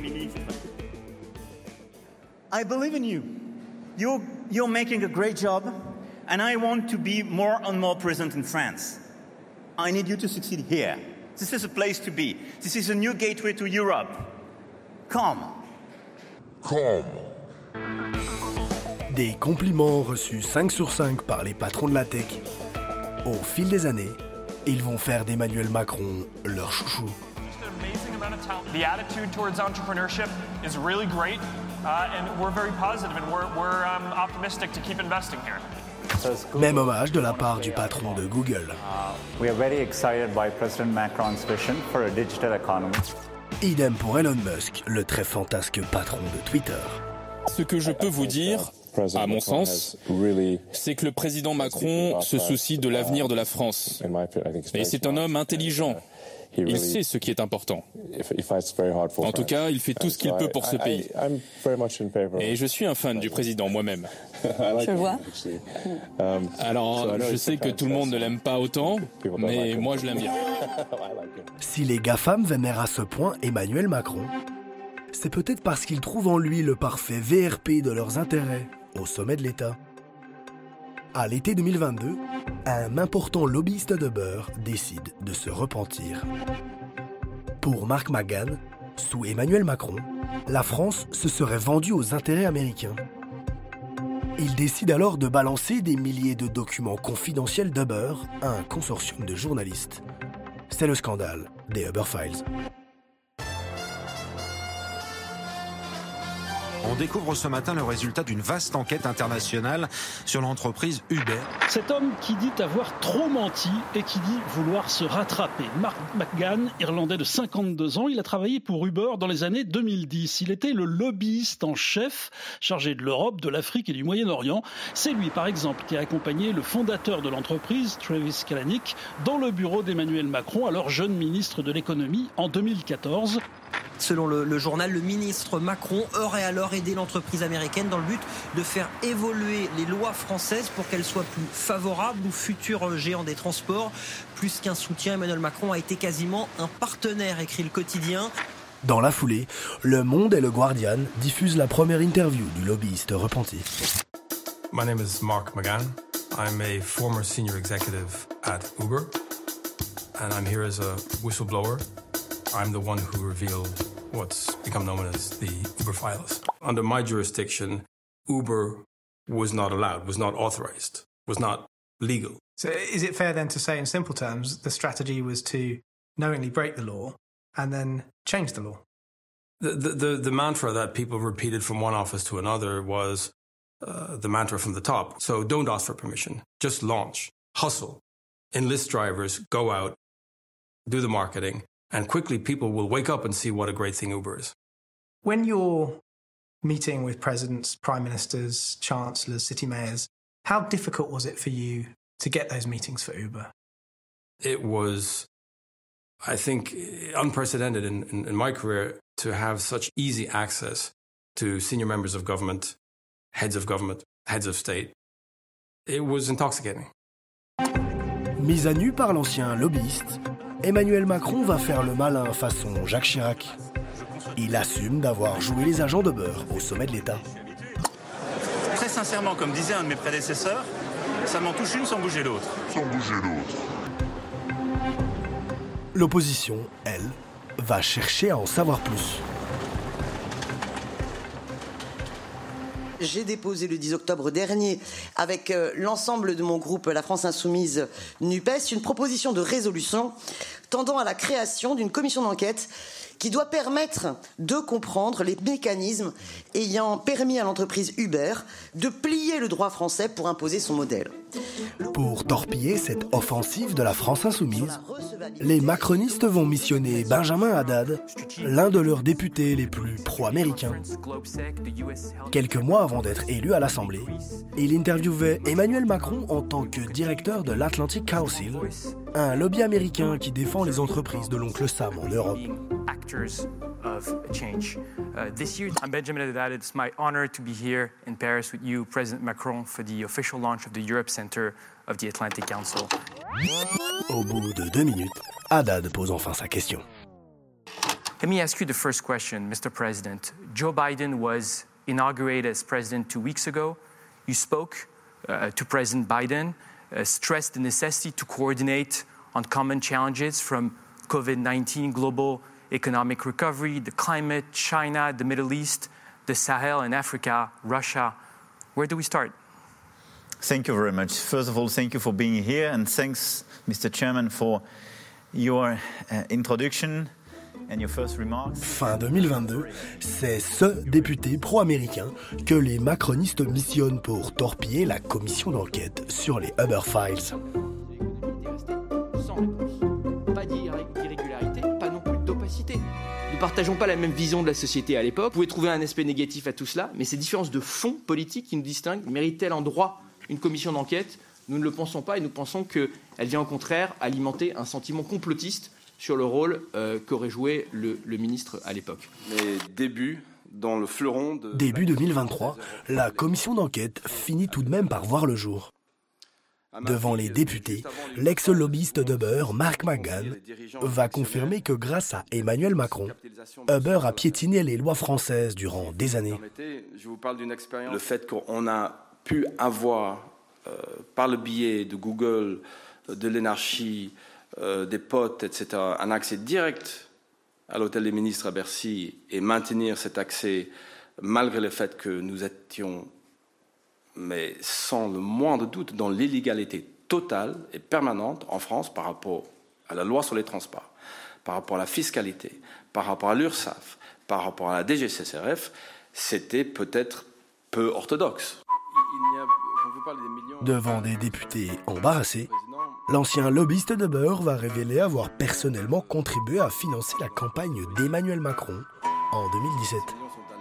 I believe in you. You're, you're making a great job, and I want to be more and more present in France. I need you to succeed here. This is a place to be. This is a new gateway to Europe. Come. Come. Des compliments reçus cinq sur cinq par les patrons de la tech. Au fil des années, ils vont faire d'Emmanuel Macron leur chouchou. The attitude towards entrepreneurship is really great, uh, and we're very positive, and we're, we're um, optimistic to keep investing here. Même hommage de la part du patron de Google. We are very excited by President Macron's vision for a digital economy. Idem pour Elon Musk, le très fantasque patron de Twitter. Ce que je peux vous dire, à mon sens, c'est que le président Macron se soucie de l'avenir de la France. Et c'est un homme intelligent. Il sait ce qui est important. En tout cas, il fait tout ce qu'il peut pour ce pays. Et je suis un fan du président moi-même. Je vois. Alors, je sais que tout le monde ne l'aime pas autant, mais moi je l'aime bien. Si les GAFAM vénèrent à ce point Emmanuel Macron, c'est peut-être parce qu'ils trouvent en lui le parfait V R P de leurs intérêts au sommet de l'État. À l'été deux mille vingt-deux, un important lobbyiste d'Uber décide de se repentir. Pour Mark McGahn, sous Emmanuel Macron, la France se serait vendue aux intérêts américains. Il décide alors de balancer des milliers de documents confidentiels d'Uber à un consortium de journalistes. C'est le scandale des Uber Files. On découvre ce matin le résultat d'une vaste enquête internationale sur l'entreprise Uber. Cet homme qui dit avoir trop menti et qui dit vouloir se rattraper. Mark McGahn, irlandais de cinquante-deux ans, il a travaillé pour Uber dans les années deux mille dix. Il était le lobbyiste en chef chargé de l'Europe, de l'Afrique et du Moyen-Orient. C'est lui, par exemple, qui a accompagné le fondateur de l'entreprise, Travis Kalanick, dans le bureau d'Emmanuel Macron, alors jeune ministre de l'économie, en deux mille quatorze. Selon le, le journal, le ministre Macron aurait alors aidé l'entreprise américaine dans le but de faire évoluer les lois françaises pour qu'elles soient plus favorables aux futurs géants des transports. Plus qu'un soutien, Emmanuel Macron a été quasiment un partenaire, écrit le quotidien. Dans la foulée, Le Monde et le Guardian diffusent la première interview du lobbyiste repenti. My name is Mark McGahn. I'm a former senior executive at Uber, and I'm here as a whistleblower. I'm the one who revealed what's become known as the Uber files. Under my jurisdiction, Uber was not allowed, was not authorized, was not legal. So is it fair then to say in simple terms, the strategy was to knowingly break the law and then change the law? The, the, the, the mantra that people repeated from one office to another was uh, the mantra from the top. So don't ask for permission, just launch, hustle, enlist drivers, go out, do the marketing, and quickly people will wake up and see what a great thing Uber is. When you're meeting with presidents, prime ministers, chancellors, city mayors, how difficult was it for you to get those meetings for Uber? It was, I think, unprecedented in, in, in my career to have such easy access to senior members of government, heads of government, heads of state. It was intoxicating. Mis à nu par l'ancien lobbyiste, Emmanuel Macron va faire le malin façon Jacques Chirac. Il assume d'avoir joué les agents de beurre au sommet de l'État. Très sincèrement, comme disait un de mes prédécesseurs, ça m'en touche une sans bouger l'autre. Sans bouger l'autre. L'opposition, elle, va chercher à en savoir plus. J'ai déposé le dix octobre dernier avec euh, l'ensemble de mon groupe La France Insoumise NUPES une proposition de résolution tendant à la création d'une commission d'enquête qui doit permettre de comprendre les mécanismes ayant permis à l'entreprise Uber de plier le droit français pour imposer son modèle. Pour torpiller cette offensive de la France Insoumise, les macronistes vont missionner Benjamin Haddad, l'un de leurs députés les plus pro-américains. Quelques mois avant d'être élu à l'Assemblée, il interviewait Emmanuel Macron en tant que directeur de l'Atlantic Council, un lobby américain qui défend les entreprises de l'oncle Sam en Europe. Of change. Uh, this year, I'm Benjamin Haddad. It's my honor to be here in Paris with you, President Macron, for the official launch of the Europe Center of the Atlantic Council. Au bout de deux minutes, Haddad pose enfin sa question. Let me ask you the first question, Mister President. Joe Biden was inaugurated as president two weeks ago. You spoke uh, to President Biden, uh, stressed the necessity to coordinate on common challenges from COVID nineteen, global economic recovery, the climate, China, the Middle East, the Sahel and Africa, Russia. Where do we start? Thank you very much. First of all, thank you for being here, and thanks, Mister Chairman, for your uh, introduction and your first remarks. Fin deux mille vingt-deux, c'est ce député pro-américain que les macronistes missionnent pour torpiller la commission d'enquête sur les Uber Files. Pas d'irrégularité, pas non plus d'opacité. Nous ne partageons pas la même vision de la société à l'époque. Vous pouvez trouver un aspect négatif à tout cela, mais ces différences de fond politique qui nous distinguent méritent-elles en droit une commission d'enquête? Nous ne le pensons pas et nous pensons qu'elle vient au contraire alimenter un sentiment complotiste sur le rôle euh, qu'aurait joué le, le ministre à l'époque. Mais début, dans le fleuron de... Début deux mille vingt-trois, la commission d'enquête finit tout de même par voir le jour. Devant les députés, l'ex-lobbyiste d'Uber, Mark McGahn, va confirmer que grâce à Emmanuel Macron, Uber a piétiné les lois françaises durant des années. Je vous parle d'une expérience. Le fait qu'on a pu avoir, euh, par le biais de Google, de l'énergie, euh, des potes, et cetera, un accès direct à l'hôtel des ministres à Bercy et maintenir cet accès malgré le fait que nous étions, mais sans le moindre doute, dans l'illégalité totale et permanente en France par rapport à la loi sur les transports, par rapport à la fiscalité, par rapport à l'URSSAF, par rapport à la D G C C R F, c'était peut-être peu orthodoxe. Il y a, quand vous parlez des millions... Devant des députés embarrassés, l'ancien lobbyiste d'Uber va révéler avoir personnellement contribué à financer la campagne d'Emmanuel Macron en deux mille dix-sept.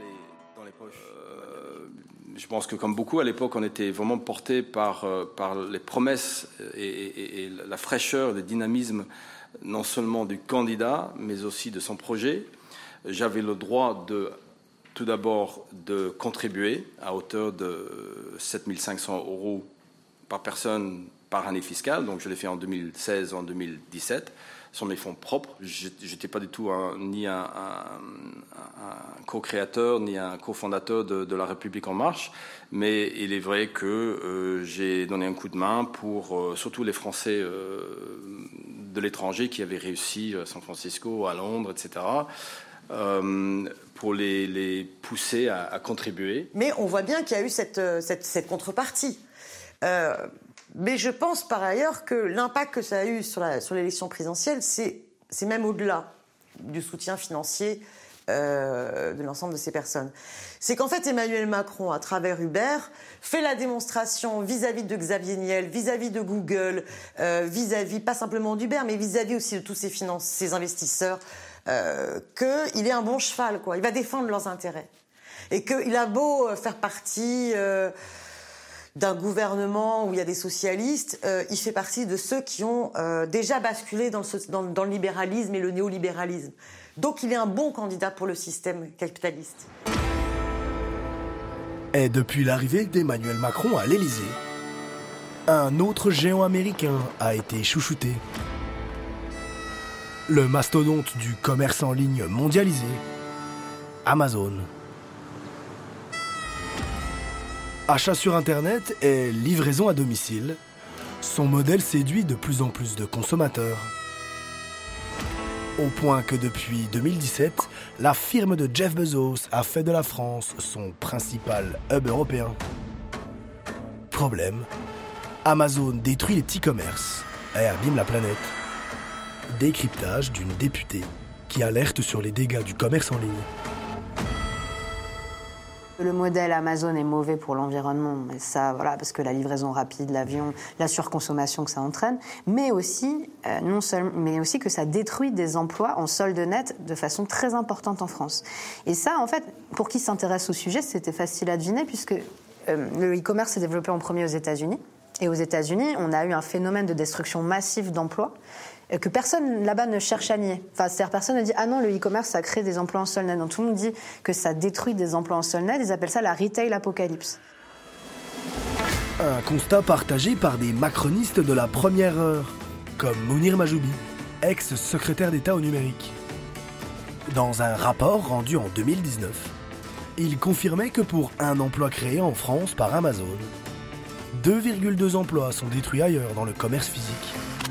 Je pense que comme beaucoup à l'époque, on était vraiment porté par, euh, par les promesses et, et, et la fraîcheur, le dynamisme non seulement du candidat, mais aussi de son projet. J'avais le droit de, tout d'abord, de contribuer à hauteur de sept mille cinq cents euros par personne par année fiscale. Donc je l'ai fait en deux mille seize, en deux mille dix-sept. Sur mes fonds propres. Je n'étais pas du tout un, ni un, un, un co-créateur, ni un cofondateur de, de La République En Marche, mais il est vrai que euh, j'ai donné un coup de main pour euh, surtout les Français euh, de l'étranger qui avaient réussi à San Francisco, à Londres, et cetera, euh, pour les, les pousser à, à contribuer. Mais on voit bien qu'il y a eu cette, cette, cette contrepartie. Euh, Mais je pense par ailleurs que l'impact que ça a eu sur, la, sur l'élection présidentielle, c'est, c'est même au-delà du soutien financier euh, de l'ensemble de ces personnes. C'est qu'en fait, Emmanuel Macron, à travers Uber, fait la démonstration vis-à-vis de Xavier Niel, vis-à-vis de Google, euh, vis-à-vis, pas simplement d'Uber, mais vis-à-vis aussi de tous ces, finances, ces investisseurs, euh, qu'il est un bon cheval, quoi. Il va défendre leurs intérêts. Et qu'il a beau faire partie... Euh, d'un gouvernement où il y a des socialistes, euh, il fait partie de ceux qui ont euh, déjà basculé dans le, dans, dans le libéralisme et le néolibéralisme. Donc il est un bon candidat pour le système capitaliste. Et depuis l'arrivée d'Emmanuel Macron à l'Élysée, un autre géant américain a été chouchouté. Le mastodonte du commerce en ligne mondialisé, Amazon. Achat sur Internet et livraison à domicile, son modèle séduit de plus en plus de consommateurs. Au point que depuis deux mille dix-sept, la firme de Jeff Bezos a fait de la France son principal hub européen. Problème, Amazon détruit les petits commerces et abîme la planète. Décryptage d'une députée qui alerte sur les dégâts du commerce en ligne. Le modèle Amazon est mauvais pour l'environnement, mais ça, voilà, parce que la livraison rapide, l'avion, la surconsommation que ça entraîne, mais aussi, euh, non seulement, mais aussi que ça détruit des emplois en solde net de façon très importante en France. Et ça, en fait, pour qui s'intéresse au sujet, c'était facile à deviner, puisque euh, le e-commerce s'est développé en premier aux États-Unis. Et aux États-Unis, on a eu un phénomène de destruction massive d'emplois que personne là-bas ne cherche à nier. Enfin, c'est-à-dire personne ne dit « Ah non, le e-commerce, ça crée des emplois en sol net ». Donc tout le monde dit que ça détruit des emplois en sol net. Ils appellent ça la retail apocalypse. Un constat partagé par des macronistes de la première heure, comme Mounir Majoubi, ex-secrétaire d'État au numérique. Dans un rapport rendu en deux mille dix-neuf, il confirmait que pour un emploi créé en France par Amazon, deux virgule deux emplois sont détruits ailleurs dans le commerce physique.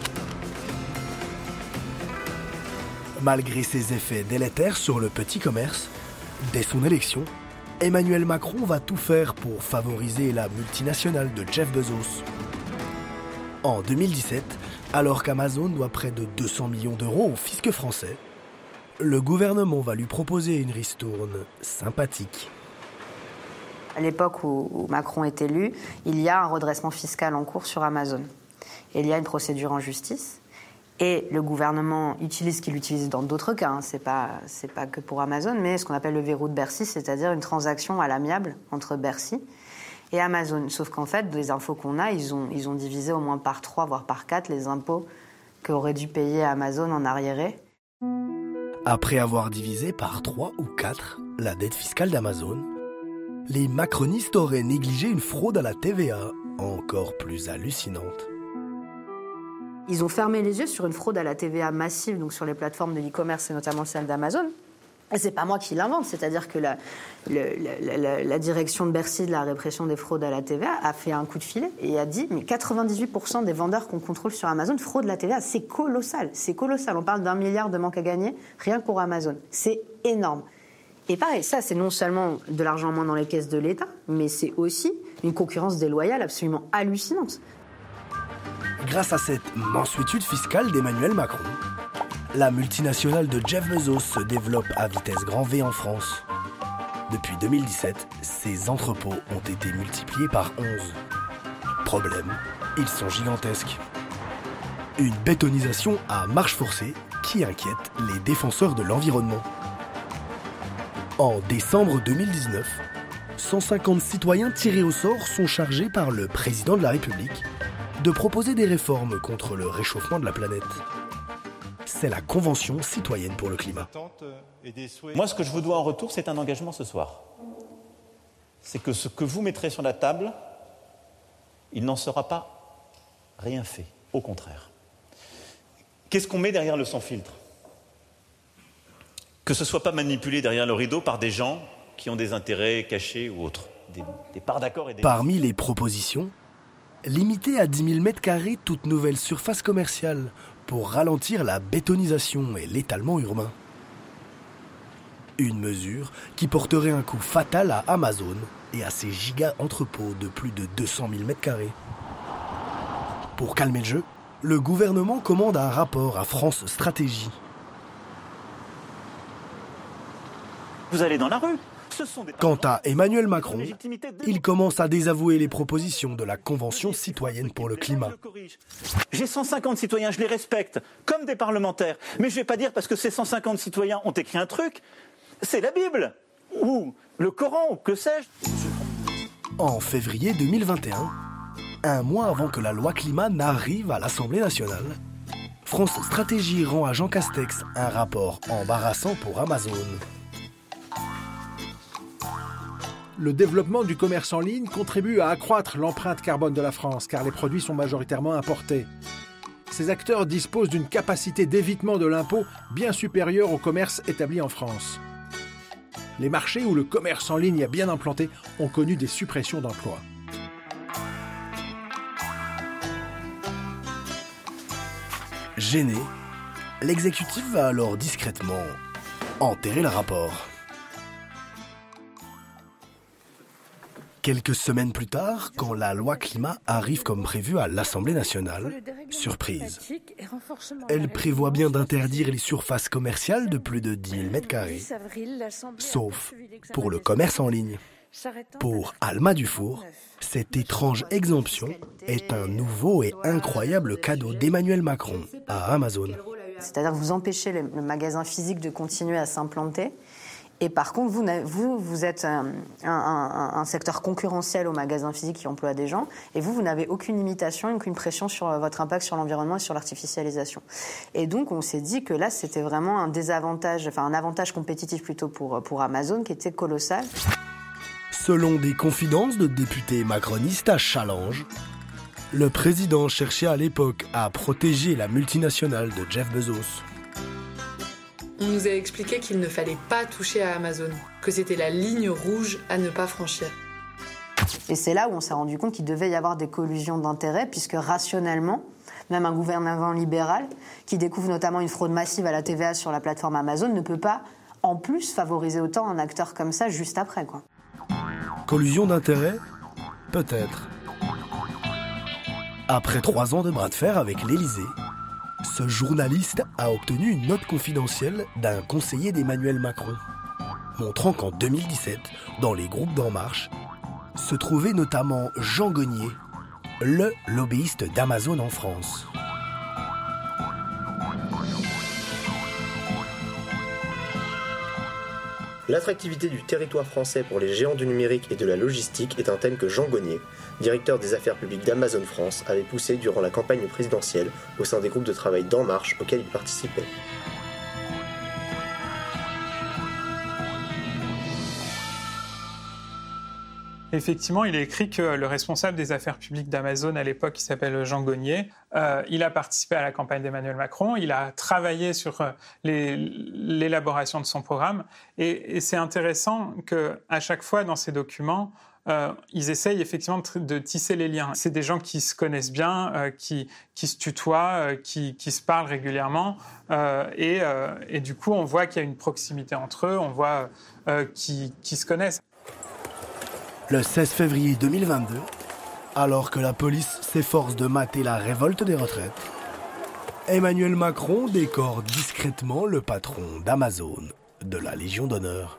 Malgré ses effets délétères sur le petit commerce, dès son élection, Emmanuel Macron va tout faire pour favoriser la multinationale de Jeff Bezos. En deux mille dix-sept, alors qu'Amazon doit près de deux cents millions d'euros au fisc français, le gouvernement va lui proposer une ristourne sympathique. À l'époque où, où Macron est élu, il y a un redressement fiscal en cours sur Amazon. Et il y a une procédure en justice. Et le gouvernement utilise ce qu'il utilise dans d'autres cas, hein. c'est pas, c'est pas que pour Amazon, mais ce qu'on appelle le verrou de Bercy, c'est-à-dire une transaction à l'amiable entre Bercy et Amazon. Sauf qu'en fait, des infos qu'on a, ils ont, ils ont divisé au moins par trois, voire par quatre, les impôts qu'aurait dû payer Amazon en arriéré. Après avoir divisé par trois ou quatre la dette fiscale d'Amazon, les macronistes auraient négligé une fraude à la T V A encore plus hallucinante. Ils ont fermé les yeux sur une fraude à la T V A massive, donc sur les plateformes de l'e-commerce et notamment celle d'Amazon. Et c'est pas moi qui l'invente, c'est-à-dire que la, la, la, la, la direction de Bercy de la répression des fraudes à la T V A a fait un coup de filet et a dit mais quatre-vingt-dix-huit pour cent des vendeurs qu'on contrôle sur Amazon fraudent la T V A. C'est colossal, c'est colossal. On parle d'un milliard de manque à gagner rien que pour Amazon. C'est énorme. Et pareil, ça c'est non seulement de l'argent en moins dans les caisses de l'État, mais c'est aussi une concurrence déloyale absolument hallucinante. Grâce à cette mansuétude fiscale d'Emmanuel Macron, la multinationale de Jeff Bezos se développe à vitesse grand V en France. Depuis deux mille dix-sept, ses entrepôts ont été multipliés par onze. Problème, ils sont gigantesques. Une bétonisation à marche forcée qui inquiète les défenseurs de l'environnement. En décembre deux mille dix-neuf, cent cinquante citoyens tirés au sort sont chargés par le président de la République de proposer des réformes contre le réchauffement de la planète. C'est la Convention citoyenne pour le climat. Moi, ce que je vous dois en retour, c'est un engagement ce soir. C'est que ce que vous mettrez sur la table, il n'en sera pas rien fait. Au contraire. Qu'est-ce qu'on met derrière le sans-filtre ? Que ce ne soit pas manipulé derrière le rideau par des gens qui ont des intérêts cachés ou autres. Des, des parts d'accord et des... Parmi les propositions, limiter à dix mille mètres carrés toute nouvelle surface commerciale pour ralentir la bétonisation et l'étalement urbain. Une mesure qui porterait un coup fatal à Amazon et à ses giga-entrepôts de plus de deux cent mille mètres carrés. Pour calmer le jeu, le gouvernement commande un rapport à France Stratégie. Vous allez dans la rue. Ce sont des... Quant à Emmanuel Macron, il commence à désavouer les propositions de la Convention citoyenne pour le climat. J'ai cent cinquante citoyens, je les respecte, comme des parlementaires. Mais je ne vais pas dire parce que ces cent cinquante citoyens ont écrit un truc, c'est la Bible, ou le Coran, ou que sais-je. En février deux mille vingt et un, un mois avant que la loi climat n'arrive à l'Assemblée nationale, France Stratégie rend à Jean Castex un rapport embarrassant pour Amazon. Le développement du commerce en ligne contribue à accroître l'empreinte carbone de la France, car les produits sont majoritairement importés. Ces acteurs disposent d'une capacité d'évitement de l'impôt bien supérieure au commerce établi en France. Les marchés où le commerce en ligne est bien implanté ont connu des suppressions d'emplois. Gêné, L'exécutif va alors discrètement enterrer le rapport. Quelques semaines plus tard, quand la loi climat arrive comme prévu à l'Assemblée nationale, surprise. Elle prévoit bien d'interdire les surfaces commerciales de plus de dix mille mètres carrés, sauf pour le commerce en ligne. Pour Alma Dufour, cette étrange exemption est un nouveau et incroyable cadeau d'Emmanuel Macron à Amazon. C'est-à-dire que vous empêchez le magasin physique de continuer à s'implanter. Et par contre, vous, vous, vous êtes un, un, un, un secteur concurrentiel au magasin physique qui emploie des gens, et vous, vous n'avez aucune limitation, aucune pression sur votre impact sur l'environnement et sur l'artificialisation. Et donc, on s'est dit que là, c'était vraiment un désavantage, enfin un avantage compétitif plutôt pour, pour Amazon qui était colossal. Selon des confidences de députés macronistes à Challenge, le président cherchait à l'époque à protéger la multinationale de Jeff Bezos. On nous a expliqué qu'il ne fallait pas toucher à Amazon, que c'était la ligne rouge à ne pas franchir. Et c'est là où on s'est rendu compte qu'il devait y avoir des collusions d'intérêts, puisque rationnellement, même un gouvernement libéral, qui découvre notamment une fraude massive à la T V A sur la plateforme Amazon, ne peut pas, en plus, favoriser autant un acteur comme ça juste après, quoi. Collusion d'intérêts ? Peut-être. Après trois ans de bras de fer avec l'Élysée, ce journaliste a obtenu une note confidentielle d'un conseiller d'Emmanuel Macron, montrant qu'en deux mille dix-sept, dans les groupes d'En Marche, se trouvait notamment Jean Gonier, le lobbyiste d'Amazon en France. L'attractivité du territoire français pour les géants du numérique et de la logistique est un thème que Jean Gonier, directeur des affaires publiques d'Amazon France, avait poussé durant la campagne présidentielle au sein des groupes de travail d'En Marche auxquels il participait. Effectivement, il est écrit que le responsable des affaires publiques d'Amazon à l'époque, qui s'appelle Jean Gonier, euh, il a participé à la campagne d'Emmanuel Macron, il a travaillé sur euh, les, l'élaboration de son programme, et, et c'est intéressant qu'à chaque fois dans ces documents, euh, ils essayent effectivement de, de tisser les liens. C'est des gens qui se connaissent bien, euh, qui, qui se tutoient, euh, qui, qui se parlent régulièrement, euh, et, euh, et du coup, on voit qu'il y a une proximité entre eux, on voit euh, qu'ils, qu'ils se connaissent. Le seize février deux mille vingt-deux, alors que la police s'efforce de mater la révolte des retraites, Emmanuel Macron décore discrètement le patron d'Amazon de la Légion d'honneur.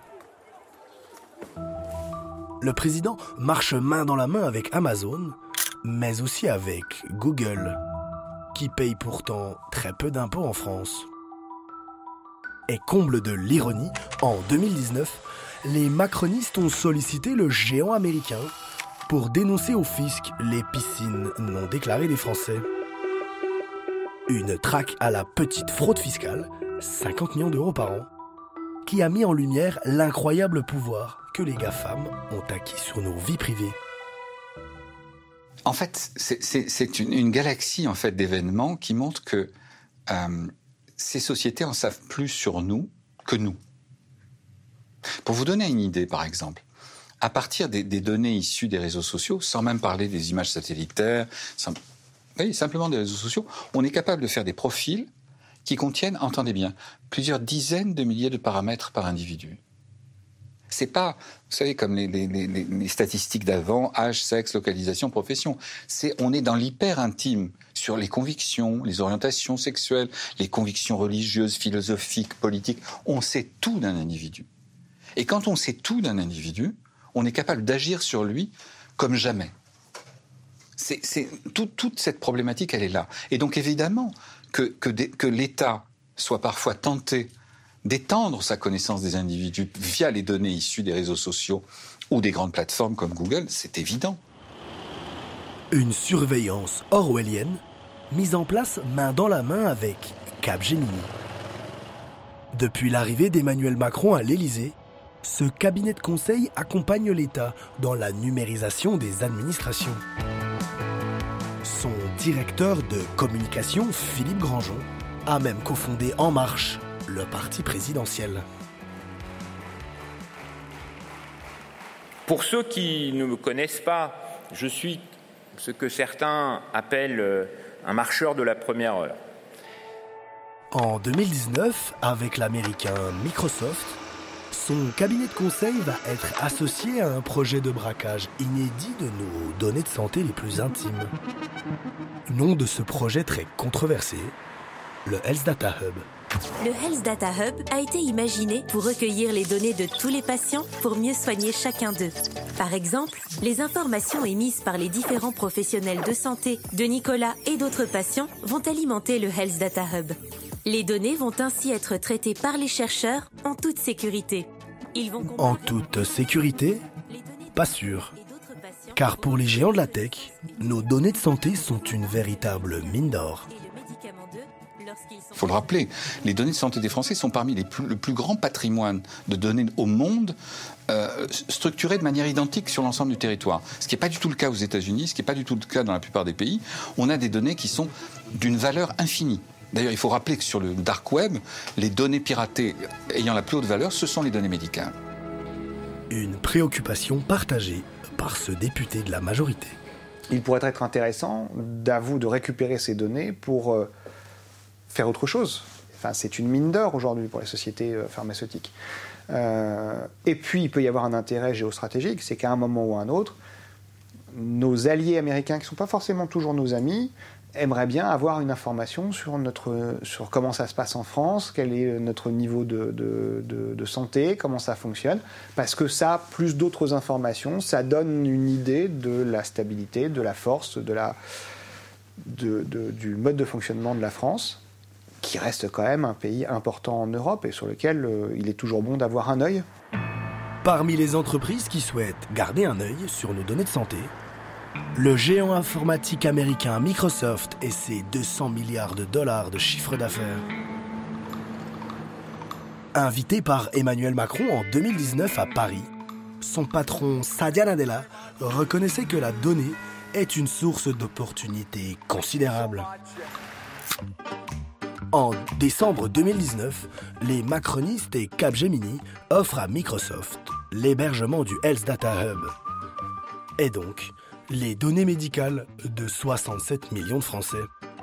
Le président marche main dans la main avec Amazon, mais aussi avec Google, qui paye pourtant très peu d'impôts en France. Et comble de l'ironie, en deux mille dix-neuf, les macronistes ont sollicité le géant américain pour dénoncer au fisc les piscines non déclarées des Français. Une traque à la petite fraude fiscale, cinquante millions d'euros par an, qui a mis en lumière l'incroyable pouvoir que les GAFAM ont acquis sur nos vies privées. En fait, c'est, c'est, c'est une, une galaxie en fait, d'événements qui montrent que euh, ces sociétés en savent plus sur nous que nous. Pour vous donner une idée, par exemple, à partir des, des données issues des réseaux sociaux, sans même parler des images satellitaires, sans, oui, simplement des réseaux sociaux, on est capable de faire des profils qui contiennent, entendez bien, plusieurs dizaines de milliers de paramètres par individu. C'est pas, vous savez, comme les, les, les, les statistiques d'avant, âge, sexe, localisation, profession. C'est, on est dans l'hyper-intime sur les convictions, les orientations sexuelles, les convictions religieuses, philosophiques, politiques. On sait tout d'un individu. Et quand on sait tout d'un individu, on est capable d'agir sur lui comme jamais. C'est, c'est, tout, toute cette problématique, elle est là. Et donc évidemment que, que, des, que l'État soit parfois tenté d'étendre sa connaissance des individus via les données issues des réseaux sociaux ou des grandes plateformes comme Google, c'est évident. Une surveillance orwellienne mise en place main dans la main avec Capgemini. Depuis l'arrivée d'Emmanuel Macron à l'Élysée, ce cabinet de conseil accompagne l'État dans la numérisation des administrations. Son directeur de communication, Philippe Grandjean, a même cofondé En Marche, le parti présidentiel. Pour ceux qui ne me connaissent pas, je suis ce que certains appellent un marcheur de la première heure. En deux mille dix-neuf, avec l'américain Microsoft, son cabinet de conseil va être associé à un projet de braquage inédit de nos données de santé les plus intimes. Nom de ce projet très controversé, le Health Data Hub. Le Health Data Hub a été imaginé pour recueillir les données de tous les patients pour mieux soigner chacun d'eux. Par exemple, les informations émises par les différents professionnels de santé de Nicolas et d'autres patients vont alimenter le Health Data Hub. Les données vont ainsi être traitées par les chercheurs en toute sécurité. Ils vont En toute sécurité ? Pas sûr. Car pour les géants de la tech, nos données de santé sont une véritable mine d'or. Il faut le rappeler, les données de santé des Français sont parmi les plus, le plus grand patrimoine de données au monde, euh, structuré de manière identique sur l'ensemble du territoire. Ce qui n'est pas du tout le cas aux États-Unis, ce qui n'est pas du tout le cas dans la plupart des pays. On a des données qui sont d'une valeur infinie. D'ailleurs, il faut rappeler que sur le dark web, les données piratées ayant la plus haute valeur, ce sont les données médicales. Une préoccupation partagée par ce député de la majorité. Il pourrait être intéressant, à vous, de récupérer ces données pour euh, faire autre chose. Enfin, c'est une mine d'or aujourd'hui pour les sociétés euh, pharmaceutiques. Euh, et puis, il peut y avoir un intérêt géostratégique, c'est qu'à un moment ou à un autre, nos alliés américains, qui ne sont pas forcément toujours nos amis, aimeraient bien avoir une information sur, notre, sur comment ça se passe en France, quel est notre niveau de, de, de, de santé, comment ça fonctionne, parce que ça, plus d'autres informations, ça donne une idée de la stabilité, de la force, de la, de, de, du mode de fonctionnement de la France, qui reste quand même un pays important en Europe et sur lequel euh, il est toujours bon d'avoir un œil. Parmi les entreprises qui souhaitent garder un œil sur nos données de santé, le géant informatique américain Microsoft et ses deux cents milliards de dollars de chiffre d'affaires. Invité par Emmanuel Macron en deux mille dix-neuf à Paris, son patron Satya Nadella reconnaissait que la donnée est une source d'opportunités considérables. En décembre deux mille dix-neuf, les macronistes et Capgemini offrent à Microsoft l'hébergement du Health Data Hub. Et donc, les données médicales de soixante-sept millions de Français.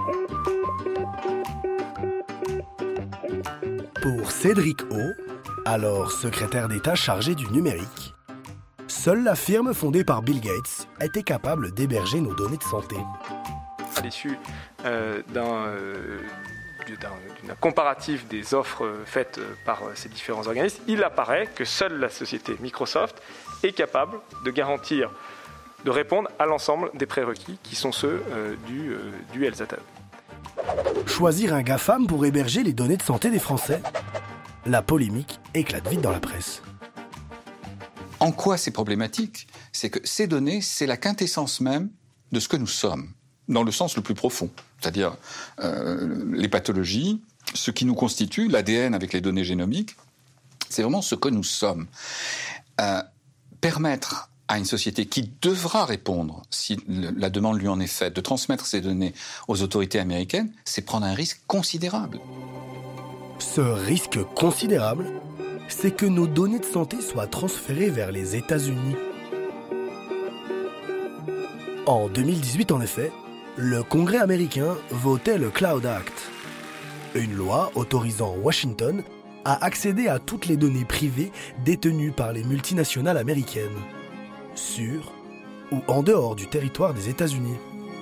Pour Cédric O, alors secrétaire d'État chargé du numérique, seule la firme fondée par Bill Gates était capable d'héberger nos données de santé. À l'issue euh, d'un, euh, d'un, d'un comparatif des offres faites par ces différents organismes, il apparaît que seule la société Microsoft est capable de garantir de répondre à l'ensemble des prérequis qui sont ceux euh, du, euh, du Health Data Hub. Choisir un GAFAM pour héberger les données de santé des Français ? La polémique éclate vite dans la presse. En quoi c'est problématique ? C'est que ces données, c'est la quintessence même de ce que nous sommes, dans le sens le plus profond. C'est-à-dire euh, les pathologies, ce qui nous constitue, l'A D N avec les données génomiques, c'est vraiment ce que nous sommes. Euh, permettre à une société qui devra répondre, si la demande lui en est faite, de transmettre ces données aux autorités américaines, c'est prendre un risque considérable. Ce risque considérable, c'est que nos données de santé soient transférées vers les États-Unis. En deux mille dix-huit, en effet, le Congrès américain votait le Cloud Act, une loi autorisant Washington à accéder à toutes les données privées détenues par les multinationales américaines, sur ou en dehors du territoire des États-Unis.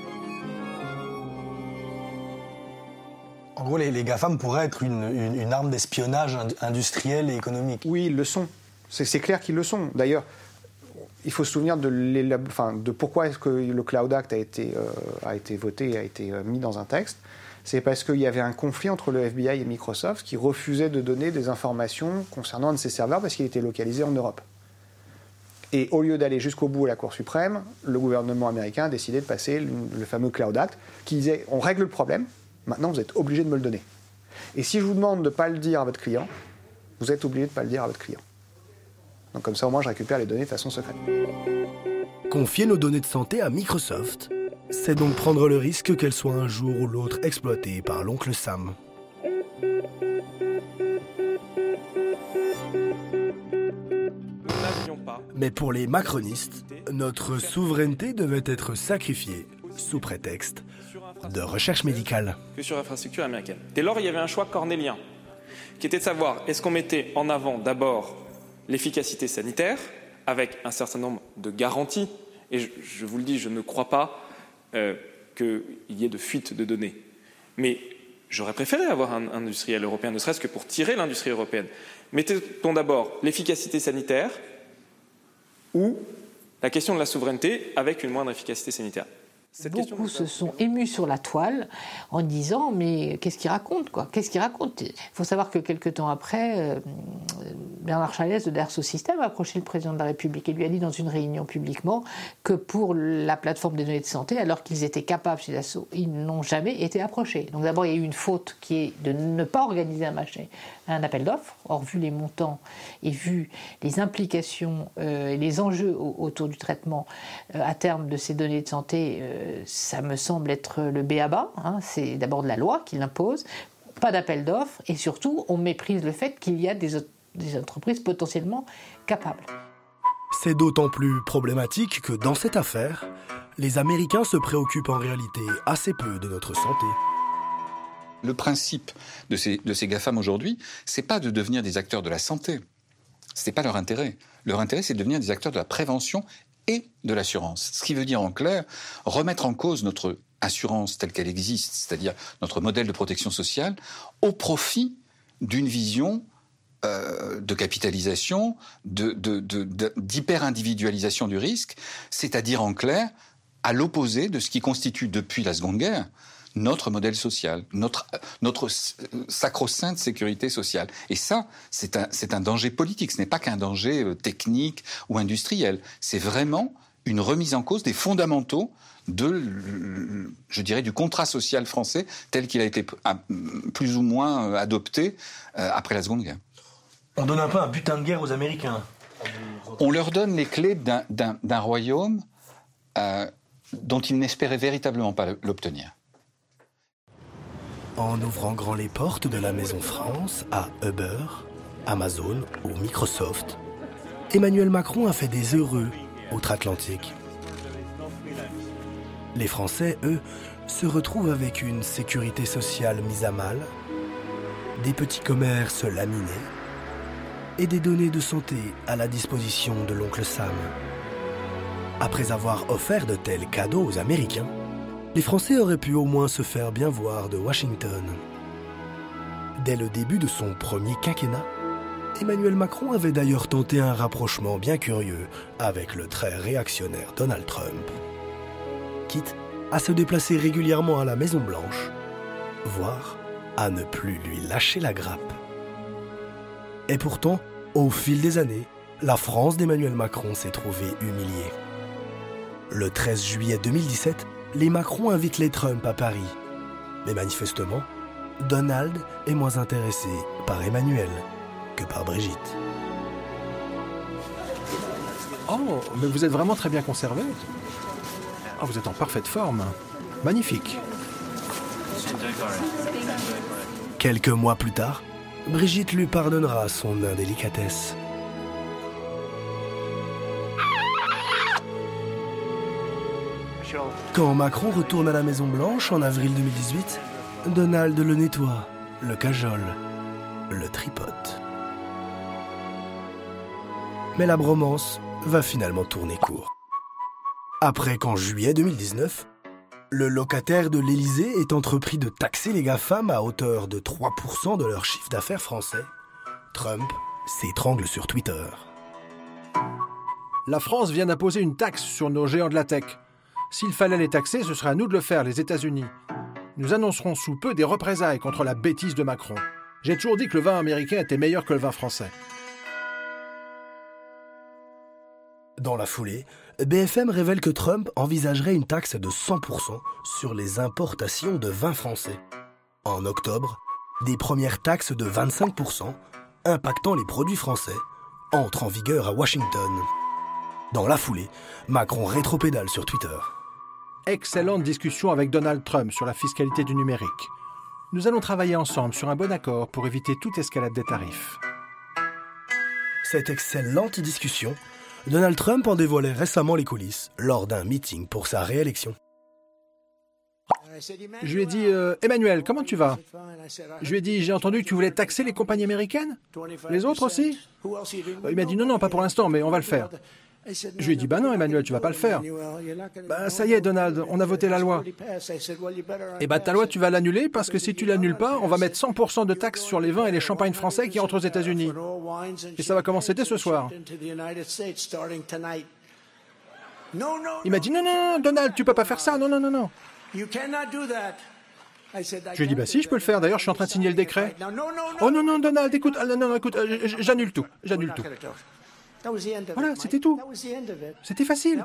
En gros, les, les GAFAM pourraient être une, une, une arme d'espionnage industriel et économique. Oui, ils le sont. C'est, c'est clair qu'ils le sont. D'ailleurs, il faut se souvenir de, enfin, de pourquoi est-ce que le Cloud Act a été, euh, a été voté, a été mis dans un texte. C'est parce qu'il y avait un conflit entre le F B I et Microsoft qui refusait de donner des informations concernant un de ses serveurs parce qu'il était localisé en Europe. Et au lieu d'aller jusqu'au bout à la Cour suprême, le gouvernement américain a décidé de passer le, le fameux Cloud Act qui disait on règle le problème, maintenant vous êtes obligé de me le donner. Et si je vous demande de ne pas le dire à votre client, vous êtes obligé de ne pas le dire à votre client. Donc comme ça au moins je récupère les données de façon secrète. Confier nos données de santé à Microsoft, c'est donc prendre le risque qu'elles soient un jour ou l'autre exploitées par l'oncle Sam. Mais pour les macronistes, notre souveraineté devait être sacrifiée sous prétexte de recherche médicale. Que sur l'infrastructure américaine. Dès lors, il y avait un choix cornélien, qui était de savoir, est-ce qu'on mettait en avant d'abord l'efficacité sanitaire, avec un certain nombre de garanties, et je, je vous le dis, je ne crois pas euh, qu'il y ait de fuite de données. Mais j'aurais préféré avoir un, un industriel européen, ne serait-ce que pour tirer l'industrie européenne. Mettez-on d'abord l'efficacité sanitaire ou la question de la souveraineté avec une moindre efficacité sanitaire. Cette Beaucoup se sont émus sur la toile en disant mais qu'est-ce qu'il raconte quoi Qu'est-ce qu'il raconte Il faut savoir que quelques temps après, euh, Bernard Chalès de Dassault Systèmes a approché le président de la République et lui a dit dans une réunion publiquement que pour la plateforme des données de santé, alors qu'ils étaient capables chez Dassault, ils n'ont jamais été approchés. Donc d'abord il y a eu une faute qui est de ne pas organiser un marché, un appel d'offres. Or vu les montants et vu les implications euh, et les enjeux au, autour du traitement euh, à terme de ces données de santé, euh, ça me semble être le b a ba, hein. C'est d'abord de la loi qui l'impose, pas d'appel d'offres, et surtout on méprise le fait qu'il y a des, des entreprises potentiellement capables. C'est d'autant plus problématique que dans cette affaire, les Américains se préoccupent en réalité assez peu de notre santé. Le principe de ces, de ces GAFAM aujourd'hui, c'est pas de devenir des acteurs de la santé. C'est pas leur intérêt. Leur intérêt, c'est de devenir des acteurs de la prévention et de l'assurance. Ce qui veut dire en clair, remettre en cause notre assurance telle qu'elle existe, c'est-à-dire notre modèle de protection sociale, au profit d'une vision euh, de capitalisation, de, de, de, de, d'hyper-individualisation du risque, c'est-à-dire en clair, à l'opposé de ce qui constitue depuis la Seconde Guerre notre modèle social, notre, notre sacro-sainte sécurité sociale. Et ça, c'est un, c'est un danger politique. Ce n'est pas qu'un danger technique ou industriel. C'est vraiment une remise en cause des fondamentaux de, je dirais, du contrat social français tel qu'il a été plus ou moins adopté après la Seconde Guerre. On donne un peu un butin de guerre aux Américains. On leur donne les clés d'un, d'un, d'un royaume euh, dont ils n'espéraient véritablement pas l'obtenir. En ouvrant grand les portes de la Maison France à Uber, Amazon ou Microsoft, Emmanuel Macron a fait des heureux outre-Atlantique. Les Français, eux, se retrouvent avec une sécurité sociale mise à mal, des petits commerces laminés et des données de santé à la disposition de l'oncle Sam. Après avoir offert de tels cadeaux aux Américains, les Français auraient pu au moins se faire bien voir de Washington. Dès le début de son premier quinquennat, Emmanuel Macron avait d'ailleurs tenté un rapprochement bien curieux avec le très réactionnaire Donald Trump, quitte à se déplacer régulièrement à la Maison-Blanche, voire à ne plus lui lâcher la grappe. Et pourtant, au fil des années, la France d'Emmanuel Macron s'est trouvée humiliée. Le treize juillet deux mille dix-sept, les Macron invitent les Trump à Paris. Mais manifestement, Donald est moins intéressé par Emmanuel que par Brigitte. Oh, mais vous êtes vraiment très bien conservé. Oh, vous êtes en parfaite forme. Magnifique. Quelques mois plus tard, Brigitte lui pardonnera son indélicatesse. Quand Macron retourne à la Maison-Blanche en avril deux mille dix-huit, Donald le nettoie, le cajole, le tripote. Mais la bromance va finalement tourner court. Après qu'en juillet deux mille dix-neuf, le locataire de l'Élysée est entrepris de taxer les GAFAM à hauteur de trois pour cent de leur chiffre d'affaires français, Trump s'étrangle sur Twitter. La France vient d'imposer une taxe sur nos géants de la tech. S'il fallait les taxer, ce serait à nous de le faire, les États-Unis. Nous annoncerons sous peu des représailles contre la bêtise de Macron. J'ai toujours dit que le vin américain était meilleur que le vin français. Dans la foulée, B F M révèle que Trump envisagerait une taxe de cent pour cent sur les importations de vin français. En octobre, des premières taxes de vingt-cinq pour cent impactant les produits français entrent en vigueur à Washington. Dans la foulée, Macron rétropédale sur Twitter. Excellente discussion avec Donald Trump sur la fiscalité du numérique. Nous allons travailler ensemble sur un bon accord pour éviter toute escalade des tarifs. Cette excellente discussion, Donald Trump en dévoilait récemment les coulisses lors d'un meeting pour sa réélection. Je lui ai dit euh, « Emmanuel, comment tu vas ?» Je lui ai dit « J'ai entendu que tu voulais taxer les compagnies américaines ? Les autres aussi ?» Il m'a dit « Non, non, pas pour l'instant, mais on va le faire. » Je lui ai dit « Bah non, Emmanuel, tu vas pas le faire. » « Bah ça y est, Donald, on a voté la loi. » « Et bah ta loi, tu vas l'annuler parce que si tu l'annules pas, on va mettre cent pour cent de taxes sur les vins et les champagnes français qui entrent aux États-Unis. Et ça va commencer dès ce soir. » Il m'a dit « Non, non, non, Donald, tu peux pas faire ça, non, non, non, non. » Je lui ai dit « Bah si, je peux le faire, d'ailleurs, je suis en train de signer le décret. »« Oh non, non, Donald, écoute, non, non, écoute, euh, j'annule tout, j'annule tout. » Voilà, c'était tout. C'était facile.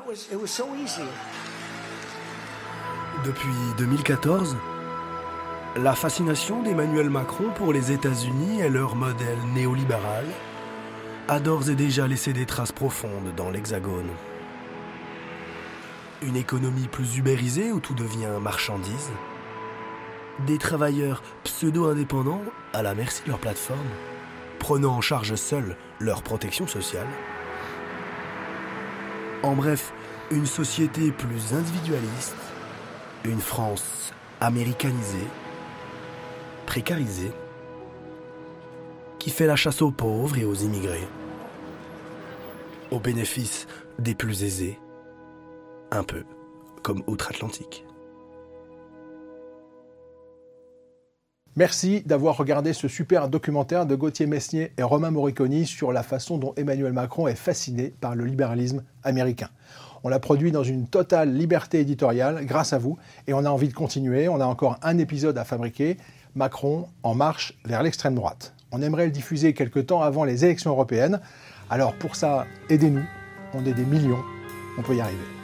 Depuis deux mille quatorze, la fascination d'Emmanuel Macron pour les États-Unis et leur modèle néolibéral a d'ores et déjà laissé des traces profondes dans l'Hexagone. Une économie plus ubérisée où tout devient marchandise, des travailleurs pseudo-indépendants à la merci de leur plateforme, prenant en charge seuls leur protection sociale. En bref, une société plus individualiste, une France américanisée, précarisée, qui fait la chasse aux pauvres et aux immigrés, au bénéfice des plus aisés, un peu comme outre-Atlantique. Merci d'avoir regardé ce super documentaire de Gauthier Mesnier et Romain Moriconi sur la façon dont Emmanuel Macron est fasciné par le libéralisme américain. On l'a produit dans une totale liberté éditoriale grâce à vous et on a envie de continuer. On a encore un épisode à fabriquer, Macron en marche vers l'extrême droite. On aimerait le diffuser quelque temps avant les élections européennes. Alors pour ça, aidez-nous. On est des millions. On peut y arriver.